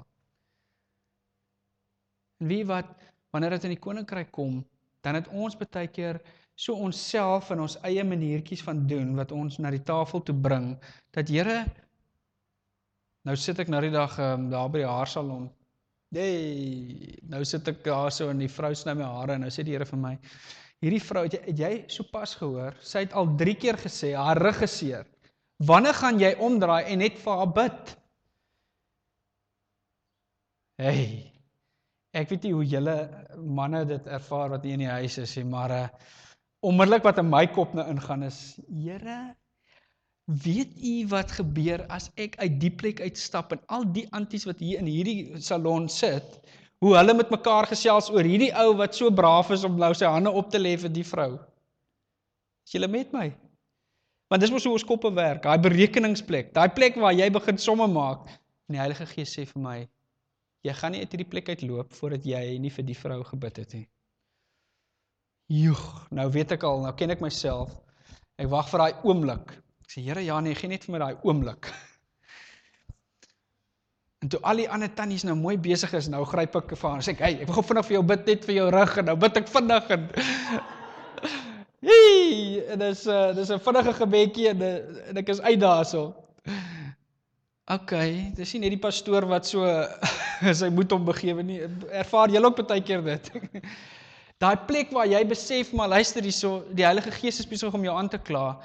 En wie wat, wanneer dit in die koninkryk kom, dan het ons baie keer so onsself en ons eie maniertjies van doen, wat ons na die tafel toe bring, dat Here, nou sit ek nou die dag um, daar by die haarsalon, hey, nou sit ek daar so en die vrou sny my hare, en nou sê die Here vir my, hierdie vrou, het jy, het jy so pas gehoor, sy het al drie keer gesê, haar rug geseer, wanneer gaan jy omdraai en net vir haar bid? Hey, ek weet nie hoe julle manne dit ervaar wat nie in die huis is, maar uh, onmiddellik wat in my kop nou ingaan is, Here, weet u wat gebeur as ek uit die plek uitstap en al die anties wat hier in hierdie salon sit, hoe hulle met mekaar gesels oor hierdie ou wat so braaf is om nou sy hande op te lê vir die vrou. Is julle met my? Want dis mos hoe ons koppe werk, daai berekeningsplek, daai plek waar jy begin somme maak, en die Heilige Gees sê vir my, jy gaan nie uit hierdie plek uitloop, voordat jy nie vir die vrou gebid het nie. Joeg, nou weet ek al, nou ken ek myself, ek wag vir daai oomblik, ek sê, Here, ja nee, gee net vir my daai oomblik. En toe al die ander tannies nou mooi besig is, nou gryp ek vir haar, en sê ek, hey, ek wil vinnig vir jou bid, net vir jou rug, en nou bid ek vinnig, en hey, en dis, uh, dis een vinnige gebedjie, en, en ek is uit daar so. Ok, dis nie net die pastoor wat so, sy moet hom begewe nie, ervaar jy ook baie keer dit. Daai plek waar jy besef, maar luister hierso, die Heilige Gees is besig om jou aan te kla,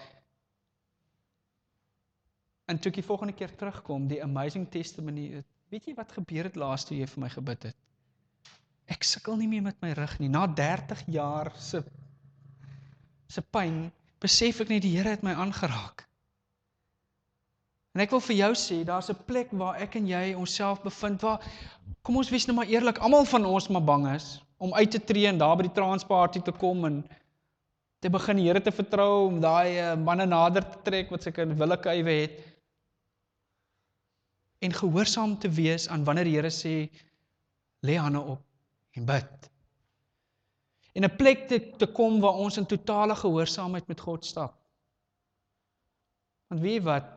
en toe ek die volgende keer terugkom, die amazing testimony, weet jy wat gebeur het laas toe jy vir my gebid het? Ek sukkel nie meer met my rug nie, na dertig jaar se, se pyn, besef ek net die Here het my aangeraak. En ek wil vir jou sê, daar is 'n plek waar ek en jy onsself bevind, waar, kom ons wees nou maar eerlik, almal van ons maar bang is, om uit te tree en daar by die transparty te kom, en te begin die Here te vertrou, om daai uh, manne nader te trek, wat seker willekuiwe het, en gehoorsaam te wees aan wanneer die Here sê, lê hande op en bid. En 'n plek te, te kom waar ons in totale gehoorsaamheid met God stap. Want weet wat,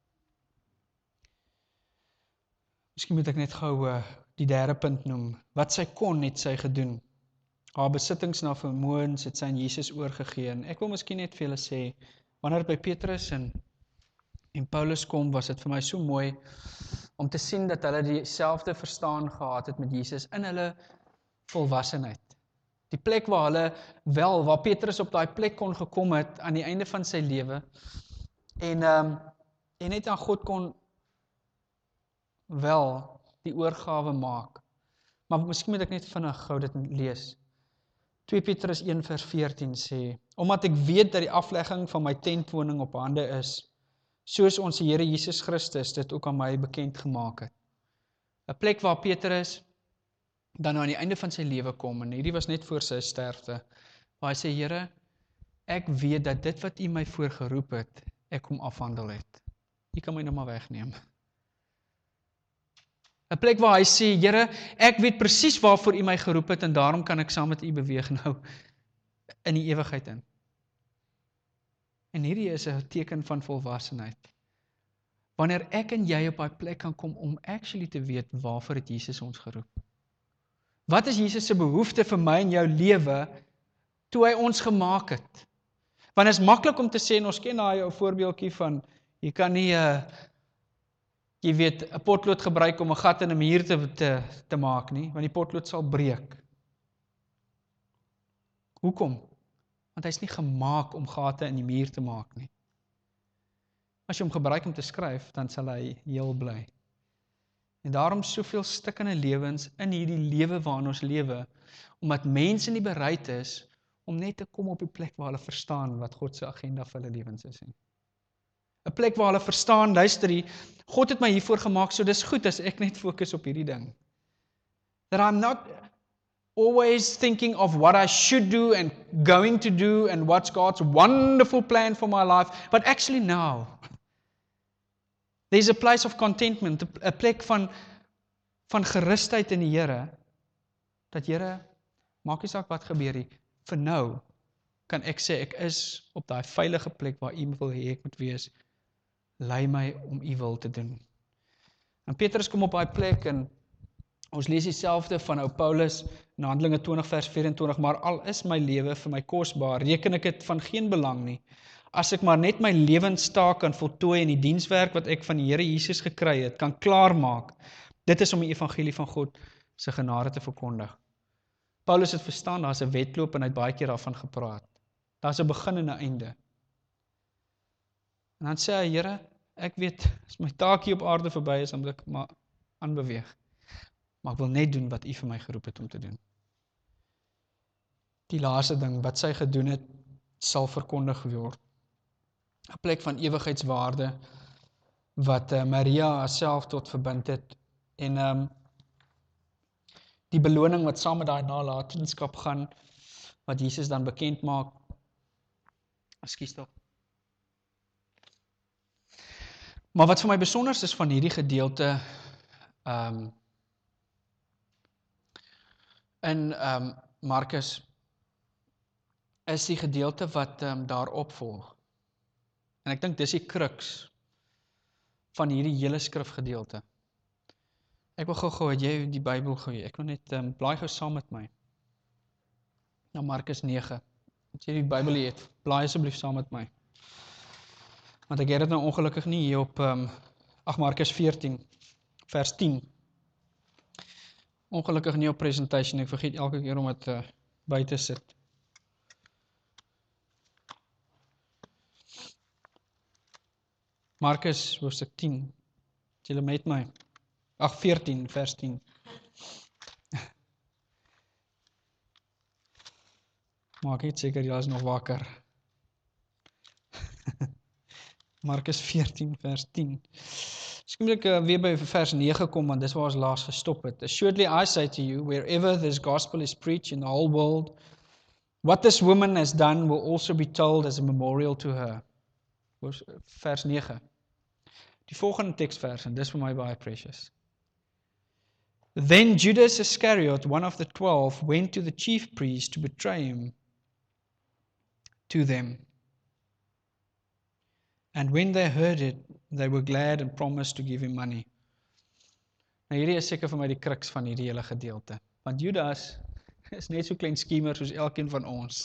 miskien moet ek net gou uh, die derde punt noem, wat sy kon, het sy gedoen. Haar besittings na vermoëns het sy aan Jesus oorgegee, en ek wil miskien net vir julle sê, wanneer by Petrus en, en Paulus kom, was dit vir my so mooi, om te sien dat hulle dieselfde verstaan gehad het met Jesus, in hulle volwassenheid. Die plek waar hulle wel, waar Petrus op daai plek kon gekom het, aan die einde van sy lewe, en, um, en net aan God kon wel die oorgawe maak. Maar miskien moet ek net vinnig gou dit lees. twee Petrus een vers veertien sê, omdat ek weet dat die aflegging van my tentwoning op hande is, soos ons Here Jesus Christus dit ook aan my bekend gemaak het. 'n Plek waar Petrus dan nou aan die einde van sy lewe kom, en hierdie was net voor sy sterfte, waar hy sê, Here, ek weet dat dit wat U my voorgeroep het, ek kom afhandel het. U kan my nou maar wegneem. 'n Plek waar hy sê, Here, ek weet presies waarvoor U my geroep het, en daarom kan ek saam met U beweeg nou in die ewigheid in. En hierdie is 'n teken van volwassenheid. Wanneer ek en jy op daai plek kan kom om actually te weet waarvoor het Jesus ons geroep. Wat is Jesus se behoefte vir my en jou lewe toe hy ons gemaak het? Want is maklik om te sê, en ons ken daai ou voorbeeldjie van, jy kan nie, uh, jy weet, 'n potlood gebruik om 'n gat in 'n muur te, te, te maak nie, want die potlood sal breek. Hoekom? Want hy is nie gemaak om gate in die muur te maak nie. As jy hom gebruik om te skryf, dan sal hy heel bly. En daarom soveel stikkende lewens in hierdie lewe waarin ons lewe, omdat mense nie bereid is om net te kom op die plek waar hulle verstaan wat God se agenda vir hulle lewens is. 'n Plek waar hulle verstaan, luister hier, God het my hiervoor gemaak, so dis goed as ek net fokus op hierdie ding. That I'm not always thinking of what I should do and going to do and what's God's wonderful plan for my life, but actually now, There's a place of contentment, 'n plek van, van gerusheid in die Here, dat Here, maak nie saak wat gebeur nie, vir nou, kan ek sê, ek is op daai veilige plek waar U wil hê ek moet wees, lei my om U wil te doen. En Petrus kom op daai plek, en ons lees dieselfde van ou Paulus, in Handelinge twintig vers vyf-en-twintig, maar al is my lewe vir my kosbaar, reken ek dit van geen belang nie, as ek maar net my lewenstaak kan voltooi in die dienswerk wat ek van die Here Jesus gekry het, kan klaarmaak, dit is om die evangelie van God se genade te verkondig. Paulus het verstaan, daar is 'n wedloop, en hy het baie keer daarvan gepraat. Daar is 'n begin en 'n einde. En dan sê hy, Here, ek weet, as my taak hier op aarde verby is, dan moet ek maar aanbeweeg. Maar ek wil net doen wat U vir my geroep het om te doen. Die laaste ding, wat sy gedoen het, sal verkondig word. 'n Plek van ewigheidswaarde, wat uh, Maria haarself tot verbind het, en um, die beloning wat saam met daai nalatenskap gaan, wat Jesus dan bekend maak, ekskuus tog. Maar wat vir my besonder is van hierdie gedeelte, um, in um, Markus, is die gedeelte wat um, daarop volg. En ek dink dis die crux van hierdie hele skrifgedeelte. Ek wil gou-gou, het jy die Bybel gou, ek wil net, um, blaai gou saam met my, na Markus nege, as jy die Bybel het, blaai asseblief saam met my, want ek het dit nou ongelukkig nie hier op, um, ag Markus veertien, vers tien, ongelukkig nie op presentation, ek vergeet elke keer om het uh, by te sit. Markus hoofstuk tien, het julle met my? Ag, veertien, vers tien. Maak net seker, julle is nog wakker. Markus veertien, vers tien. Miskien moet ek uh, weer by vers nege kom, want dis waar ons laas gestop het. Assuredly I say to you, wherever this gospel is preached in the whole world, what this woman has done will also be told as a memorial to her. Vers nege. Die volgende tekstvers, en dis vir my baie precious. Then Judas Iscariot, one of the twelve, went to the chief priests to betray him to them. And when they heard it, they were glad and promised to give him money. Nou hierdie is seker vir my die crux van hierdie hele gedeelte. Want Judas is net so klein schemer soos elkeen van ons.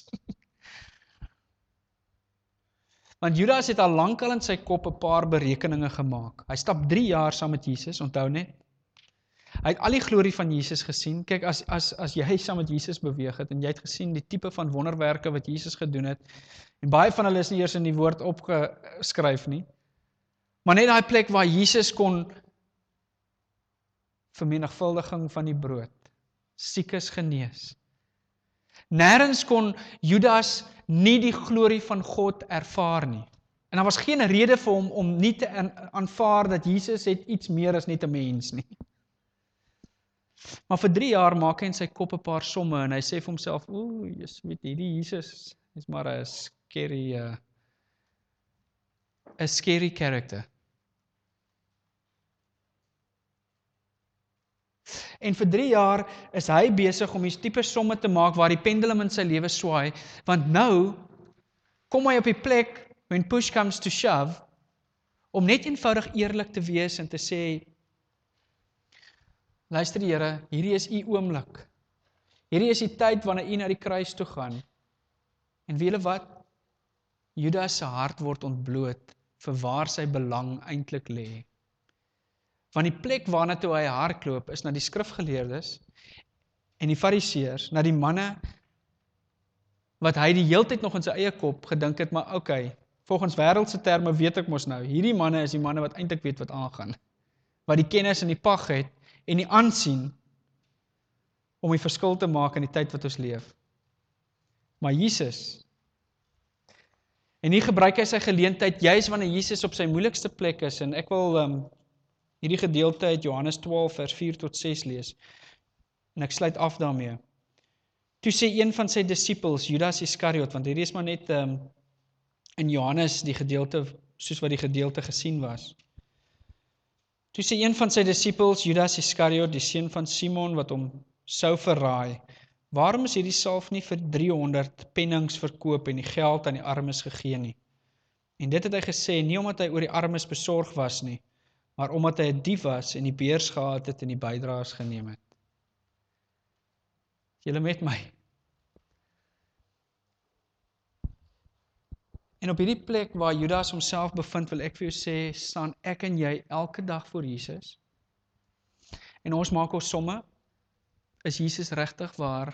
Want Judas het al lankal in sy kop 'n paar berekeninge gemaak. Hy stap drie jaar saam met Jesus, onthou net. Hy het al die glorie van Jesus gesien. Kyk, as, as, as jy saam met Jesus beweeg het, en jy het gesien die tipe van wonderwerke wat Jesus gedoen het, en baie van hulle is nie eers in die woord opgeskryf nie, maar net daai plek waar Jesus kon vermenigvuldiging van die brood, siekes genees. Nêrens kon Judas nie die glorie van God ervaar nie. En daar was geen rede vir hom om nie te aanvaar dat Jesus het iets meer as net 'n mens nie. Maar vir drie jaar maak hy in sy kop 'n paar somme, en hy sê vir homself, oeh, Jesus, weet hierdie Jesus is maar 'n scary, 'n uh, scary character. En vir drie jaar is hy besig om die tipe somme te maak waar die pendulum in sy lewe swaai, want nou kom hy op die plek, when push comes to shove, om net eenvoudig eerlik te wees en te sê, luister Here, hierdie is U oomblik. Hierdie is die tyd wanneer U na die kruis toe gaan. En weet julle wat? Judas se hart word ontbloot vir waar sy belang eintlik lê. Want die plek waarna toe hy hardloop is na die skrifgeleerdes en die fariseërs, na die manne wat hy die heeltyd nog in sy eie kop gedink het, maar okay, volgens wêreldse terme weet ek mos nou, hierdie manne is die manne wat eintlik weet wat aangaan, wat die kennis en die pag het en die aansien om die verskil te maak in die tyd wat ons leef. Maar Jesus, en hier gebruik hy sy geleentheid, juis wanneer Jesus op sy moeilikste plek is, en ek wil um, hierdie gedeelte uit Johannes twaalf vers vier tot ses lees, en ek sluit af daarmee. Toe sê een van sy disippels, Judas Iscariot, want hierdie is maar net um, in Johannes die gedeelte, soos wat die gedeelte gesien was. Toe sê een van sy disippels, Judas Iskariot, die seun van Simon, wat hom sou verraai, waarom is hierdie salf nie vir driehonderd pennings verkoop en die geld aan die armes gegee nie? En dit het hy gesê, nie omdat hy oor die armes besorg was nie, maar omdat hy 'n dief was en die beurs gehad het en die bydraers geneem het. Is julle met my? En op hierdie plek waar Judas homself bevind, wil ek vir jou sê, staan ek en jy elke dag voor Jesus. En ons maak ons somme, is Jesus regtig waar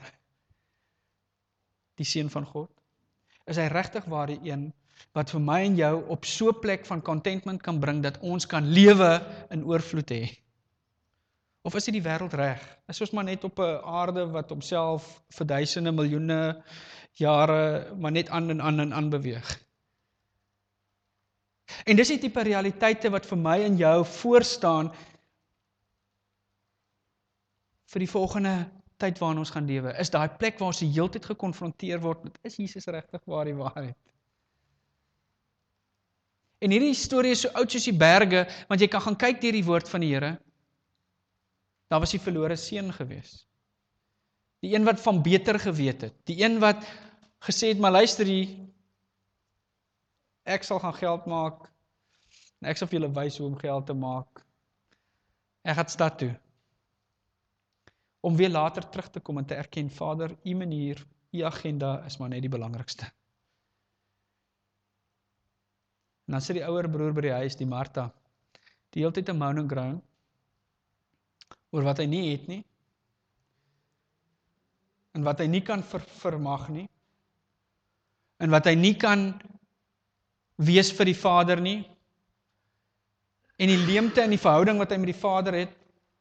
die seun van God? Is hy regtig waar die een wat vir my en jou op so 'n plek van contentment kan bring, dat ons kan lewe in oorvloed hê? Of is dit die wêreld reg? Is ons maar net op 'n aarde wat homself vir duisende, miljoene jare, maar net aan en aan en aan beweeg? En dis die tipe realiteite wat vir my en jou voorstaan vir die volgende tyd waarin ons gaan lewe. Is daai plek waar ons die hele tyd gekonfronteer word met, is Jesus regtig waar die waarheid? En hierdie storie is so oud soos die berge, want jy kan gaan kyk deur die woord van die Here. Daar was die verlore seun gewees. Die een wat van beter geweet het. Die een wat gesê het, maar luister hier, ek sal gaan geld maak, en ek sal vir julle wys hoe om geld te maak. Ek gaan stad toe. Om weer later terug te kom en te erken, Vader, u manier, u agenda is maar net die belangrikste. En dan sit die ouer broer by die huis, die Martha, die hele tyd 'n moan and groan, oor wat hy nie het nie, en wat hy nie kan ver, vermag nie, en wat hy nie kan wees vir die Vader nie, en die leemte in die verhouding wat hy met die Vader het,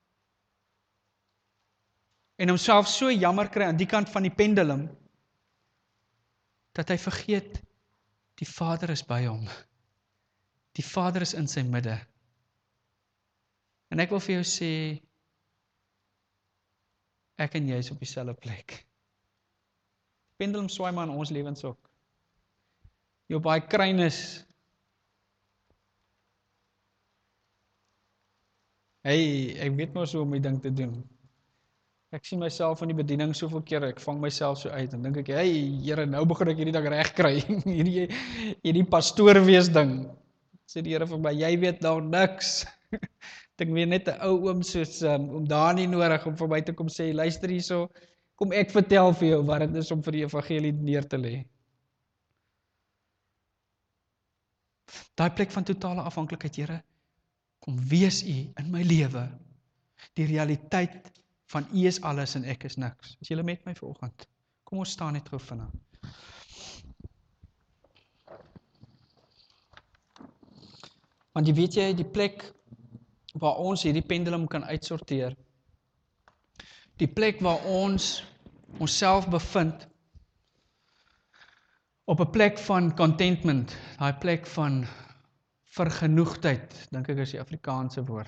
en homself so jammer kry aan die kant van die pendulum, dat hy vergeet, die Vader is by hom. Die Vader is in sy midde. En ek wil vir jou sê, ek en jy is op dieselfde plek. Die pendulum swaai maar in ons lewens ook. Jy op daai kruin is, hey, ek weet maar so om die ding te doen. Ek sien myself in die bediening soveel keer, ek vang myself so uit, en dink ek, hey, Here, nou begin ek hierdie ding reg kry, hierdie, hierdie pastoor wees ding. Sê die Here vir my, jy weet nou niks. Ek weet net 'n ou oom soos, um, om daar nie nodig, om vir my te kom sê, luister hierso, kom ek vertel vir jou, wat het is om vir die evangelie neer te lê. Daai plek van totale afhanklikheid, Here, kom wees u in my lewe, die realiteit van u is alles en ek is niks. Is julle met my vanoggend? Kom ons staan net gou vinnig. Want jy weet jy, die plek waar ons hierdie pendulum kan uitsorteer, die plek waar ons onsself bevind, op 'n plek van contentment, daai plek van vergenoegdheid, dink ek is die Afrikaanse woord,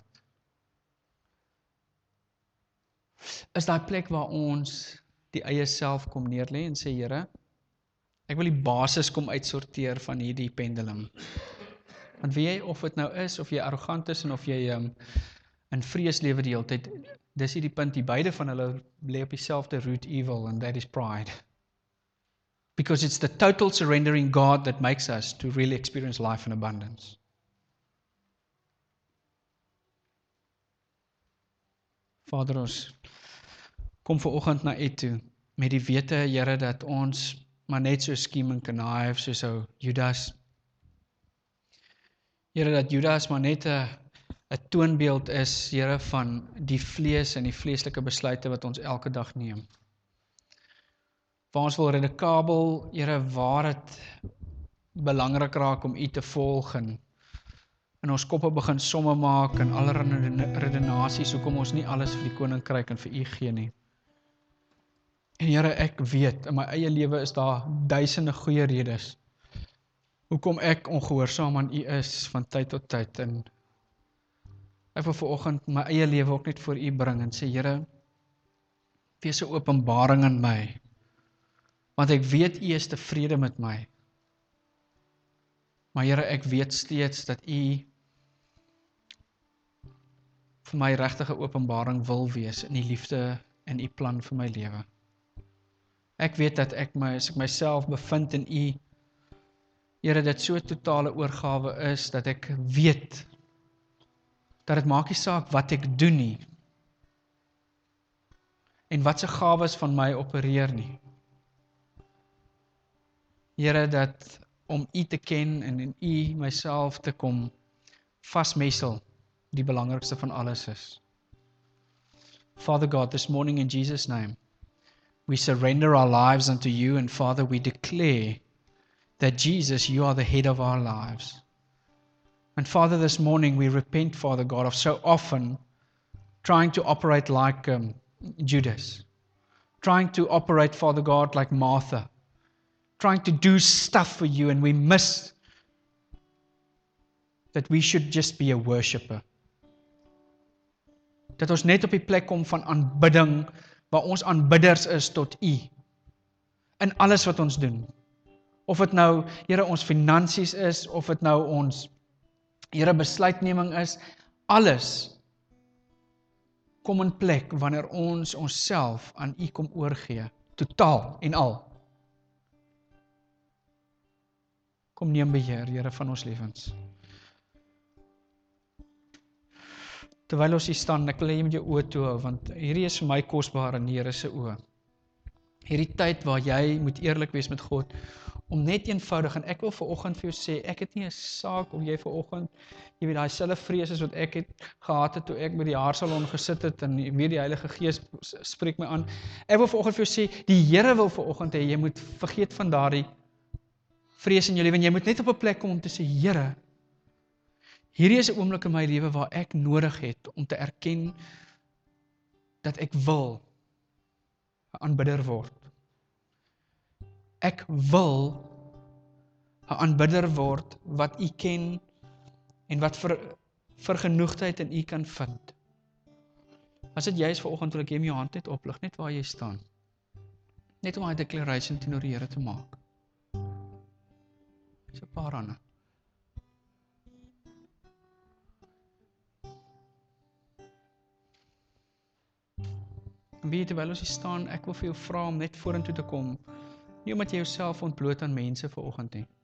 is daai plek waar ons die eie self kom neerlê en sê, Here, ek wil die basis kom uitsorteer van hierdie pendulum. Want weet jy, of dit nou is, of jy arrogant is, en of jy um, in vrees lewe die hele tyd, dis hier die punt, die beide van hulle lê op dieselfde root evil, and that is pride. Because it's the total surrendering God that makes us to really experience life in abundance. Vader, ons kom vanoggend na U toe, met die wete, Here, dat ons maar net so scheming connive, soos ou Judas. Here, dat Judas maar net 'n 'n toonbeeld is, Here, van die vlees en die vleeslike besluite wat ons elke dag neem. Waar ons wil redekabel, Here, waar dit belangrik raak om U te volg, en in ons koppe begin somme maak, en allerlei redenasies, hoekom ons nie alles vir die koninkryk en vir U gee nie. En Here, ek weet, in my eie lewe is daar duisende goeie redes, hoekom ek ongehoorsaam aan U is, van tyd tot tyd, en ek wil vanoggend my eie lewe ook net voor U bring, en sê, Here, wees 'n openbaring in my, want ek weet U is tevrede met my, maar Here, ek weet steeds dat U vir my regtige openbaring wil wees in die liefde en U plan vir my lewe. Ek weet dat ek my, as ek myself bevind in U, Here, dit so totale oorgawe is, dat ek weet, dat dit maak nie saak wat ek doen nie, en wat se gawes van my opereer nie. Here, dat om U te ken en in U myself te kom vasmesel, die belangrikste van alles is. Father God, this morning in Jesus' name, we surrender our lives unto You, and Father, we declare that Jesus, You are the head of our lives. And Father, this morning we repent, Father God, of so often trying to operate like um, Judas, trying to operate, Father God, like Martha, trying to do stuff for You, and we miss that we should just be a worshipper. Dat ons net op die plek kom van aanbidding, waar ons aanbidders is tot U, in alles wat ons doen. Of het nou, Here, ons finansies is, of het nou ons, Here, besluitneming is, alles kom in plek wanneer ons onsself aan U kom oorgee, totaal en al. Kom neem beheer, Here, van ons lewens. Terwyl ons hier staan, ek wil hê jy met jou oë toe hou, want hierdie is vir my kosbaar in die Here se oë. Hierdie tyd waar jy moet eerlik wees met God, om net eenvoudig, en ek wil vanoggend vir jou sê, ek het nie 'n saak of jy vanoggend, jy weet, daai selfe vrees wat ek het gehad het toe ek by die haarsalon gesit het en weet die Heilige Gees spreek my aan. Ek wil vanoggend vir jou sê, die Here wil vanoggend hê jy moet vergeet van daardie vrees in jou lewe en jy moet net op 'n plek kom om te sê, Here, hierdie is 'n oomblik in my lewe waar ek nodig het om te erken dat ek wil 'n aanbidder word. Ek wil 'n aanbidder word wat U ken en wat vir vergenoegdheid in U kan vind. As dit jy is vanoggend, wil ek jy jou hand net oplig, net waar jy staan. Net om daai declaration teenoor die Here te maak. Dis 'n paar hande. En weet jy, terwyl ons hier staan, ek wil vir jou vra om net vorentoe te kom, nie omdat jy jouself ontbloot aan mense vanoggend nie,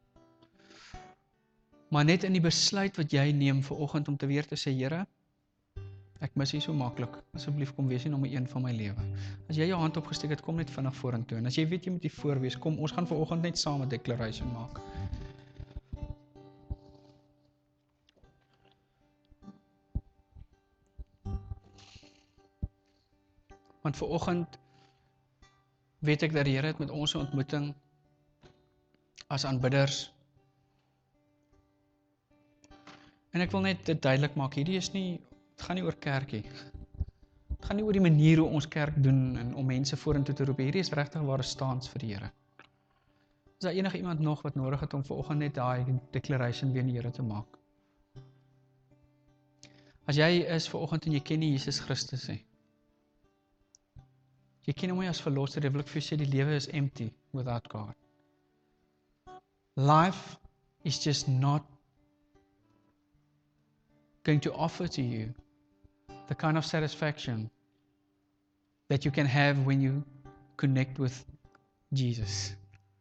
maar net in die besluit wat jy neem vanoggend om te weer te sê, Here, ek mis U so maklik, asseblief kom wees U nommer een van my lewe. As jy jou hand opgesteek het, kom net vinnig vorentoe, en as jy weet jy moet hier voor wees, kom, ons gaan vanoggend net saam 'n declaration maak. Want vanoggend weet ek dat die Here het met ons 'n ontmoeting as aanbidders. En ek wil net dit duidelik maak, hierdie is nie, het gaan nie oor kerkie. Het gaan nie oor die manier hoe ons kerk doen en om mense vorentoe te roep. Hierdie is regtig ware staans vir die Here. Is daar enige iemand nog wat nodig het om vanoggend net daai declaration weer in die Here te maak? As jy is vanoggend en jy ken nie Jesus Christus nie, jy ken hom nie as verlosser, wil ek vir jou sê, die lewe is empty without God. Life is just not going to offer to you the kind of satisfaction that you can have when you connect with Jesus.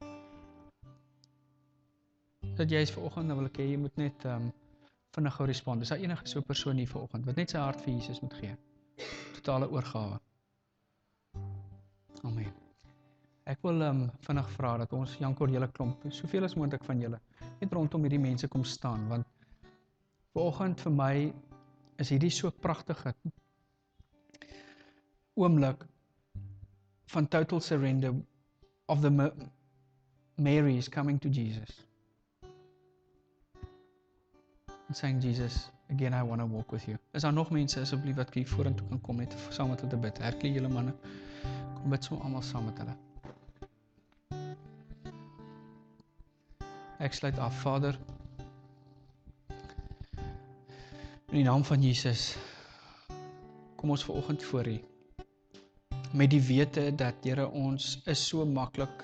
Dat jy is vanoggend, dan wil ek hê jy moet net um, vinnig gou respond. Is daar enige so 'n persoon hier vanoggend wat net sy hart vir Jesus moet gee? Totale oorgawe. Amen. Ek wil um, vinnig vra dat ons Janko julle klomp, soveel as moontlik van julle, net rondom hierdie mense kom staan, want vanoggend vir my is hierdie so pragtige oomblik van total surrender of the Ma- Mary is coming to Jesus. And saying, Jesus, again I want to walk with you. Is daar nog mense asseblief wat hier vorentoe kan kom net saam met hulle te bid? Herklie julle manne. Kom bid so almal saam met hulle. Ek sluit af, Vader. In die naam van Jesus, kom ons vanoggend voor U. Met die wete dat, Here, ons is so maklik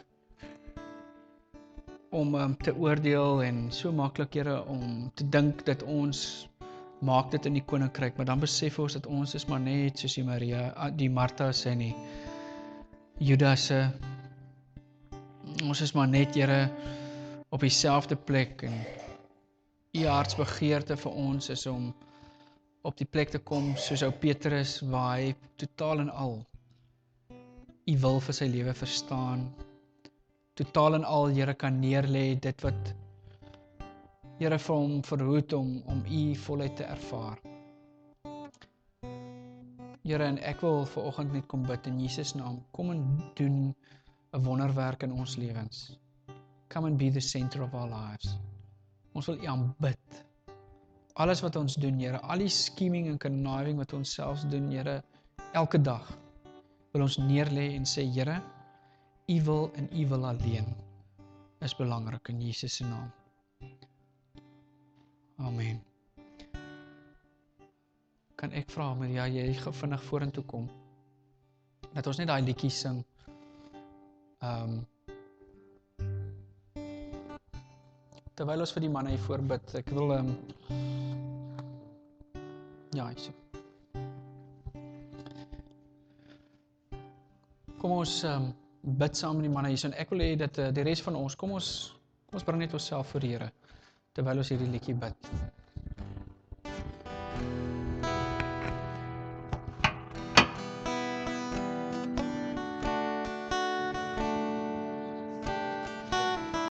om um, te oordeel en so maklik, Here, om te dink dat ons maak dit in die koninkryk, maar dan besef ons dat ons is maar net soos die Maria, die Martha's en die Judasse. Ons is maar net, Here, op dieselfde plek en U hartsbegeerte vir ons is om op die plek te kom soos ou Petrus, waar hy totaal en al U wil vir sy lewe verstaan, totaal en al, Here, kan neerlê dit wat, Here, vir hom verhoed om, om U voluit te ervaar. Here, en ek wil vanoggend net kom bid in Jesus naam, kom en doen 'n wonderwerk in ons lewens. Come and be the center of our lives. Ons wil U aanbid. Alles wat ons doen, Here, al die scheming en conniving wat ons selfs doen, Here, elke dag, wil ons neerlê en sê, Here, U wil en U wil alleen is belangrik in Jesus se naam. Amen. Kan ek vra, Maria, jy gaan vinnig vorentoe kom, dat ons net daai liedjie sing. Um, terwyl ons vir die manne hier voorbid, ek wil, um, ja, so. Kom ons um, bid saam met die manne hier, en ek wil hê dat uh, die res van ons, kom ons, kom ons bring net onsself voor die Here, terwyl ons hierdie liedjie bid.